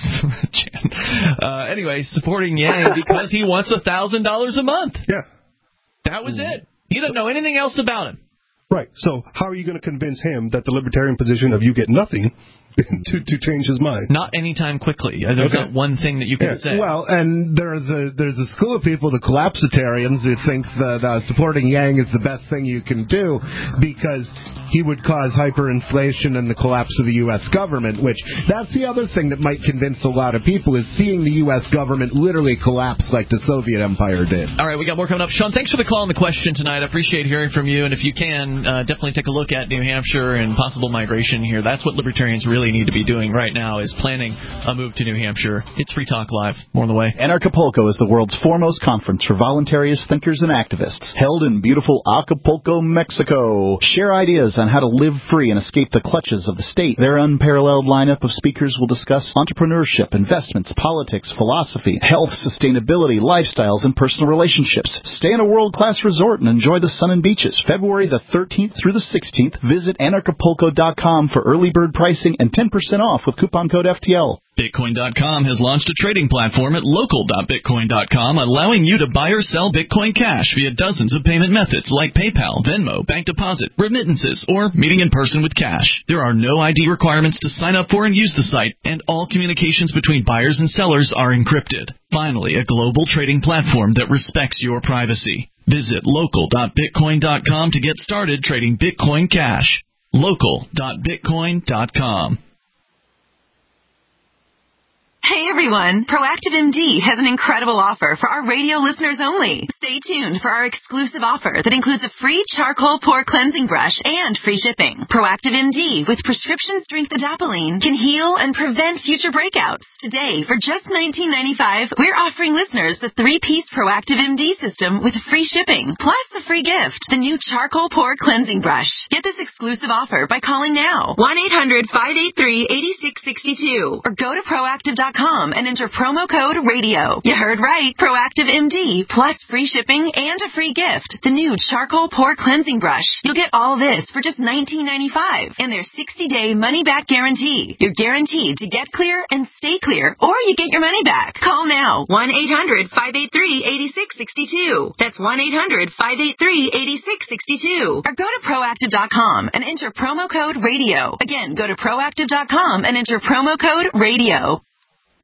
Speaker 2: Chan. Uh, anyway, supporting Yang because he wants a thousand dollars a month.
Speaker 4: Yeah.
Speaker 2: That was it. He doesn't know anything else about him.
Speaker 4: Right. So how are you going to convince him that the libertarian position of you get nothing to to change his mind?
Speaker 2: Not anytime quickly. Uh, There's
Speaker 4: Okay.
Speaker 2: not one thing that you can
Speaker 3: Yeah,
Speaker 2: say.
Speaker 3: well, and there's a there's a school of people, the collapsitarians, who think that uh, supporting Yang is the best thing you can do because he would cause hyperinflation and the collapse of the U S government. Which that's the other thing that might convince a lot of people is seeing the U S government literally collapse like the Soviet Empire did.
Speaker 2: All right, we got more coming up. Sean, thanks for the call and the question tonight. I appreciate hearing from you. And if you can, uh, definitely take a look at New Hampshire and possible migration here. That's what libertarians really need to be doing right now, is planning a move to New Hampshire. It's Free Talk Live. More on the way.
Speaker 1: Anarchapulco is the world's foremost conference for voluntarists, thinkers, and activists, held in beautiful Acapulco, Mexico. Share ideas on how to live free and escape the clutches of the state. Their unparalleled lineup of speakers will discuss entrepreneurship, investments, politics, philosophy, health, sustainability, lifestyles, and personal relationships. Stay in a world-class resort and enjoy the sun and beaches. February the thirteenth through the sixteenth. Visit anarchapulco dot com for early bird pricing and ten percent off with coupon code F T L.
Speaker 2: Bitcoin dot com has launched a trading platform at local dot bitcoin dot com, allowing you to buy or sell Bitcoin Cash via dozens of payment methods like PayPal, Venmo, bank deposit, remittances, or meeting in person with cash. There are no I D requirements to sign up for and use the site, and all communications between buyers and sellers are encrypted. Finally, a global trading platform that respects your privacy. Visit local dot bitcoin dot com to get started trading Bitcoin Cash. local dot bitcoin dot com.
Speaker 7: Hey everyone, Proactive M D has an incredible offer for our radio listeners only. Stay tuned for our exclusive offer that includes a free charcoal pore cleansing brush and free shipping. Proactive M D with prescription strength adapalene can heal and prevent future breakouts. Today, for just nineteen ninety-five dollars, we're offering listeners the three-piece Proactive M D system with free shipping, plus a free gift, the new charcoal pore cleansing brush. Get this exclusive offer by calling now, one eight hundred five eight three eight six six two, or go to proactive dot com and enter promo code radio. You heard right. Proactive M D plus free shipping and a free gift. The new charcoal pore cleansing brush. You'll get all this for just nineteen ninety-five dollars and their sixty day money back guarantee. You're guaranteed to get clear and stay clear, or you get your money back. Call now. one eight hundred five eight three eight six six two. That's one eight hundred five eight three eight six six two. Or go to proactive dot com and enter promo code radio. Again, go to proactive dot com and enter promo code radio.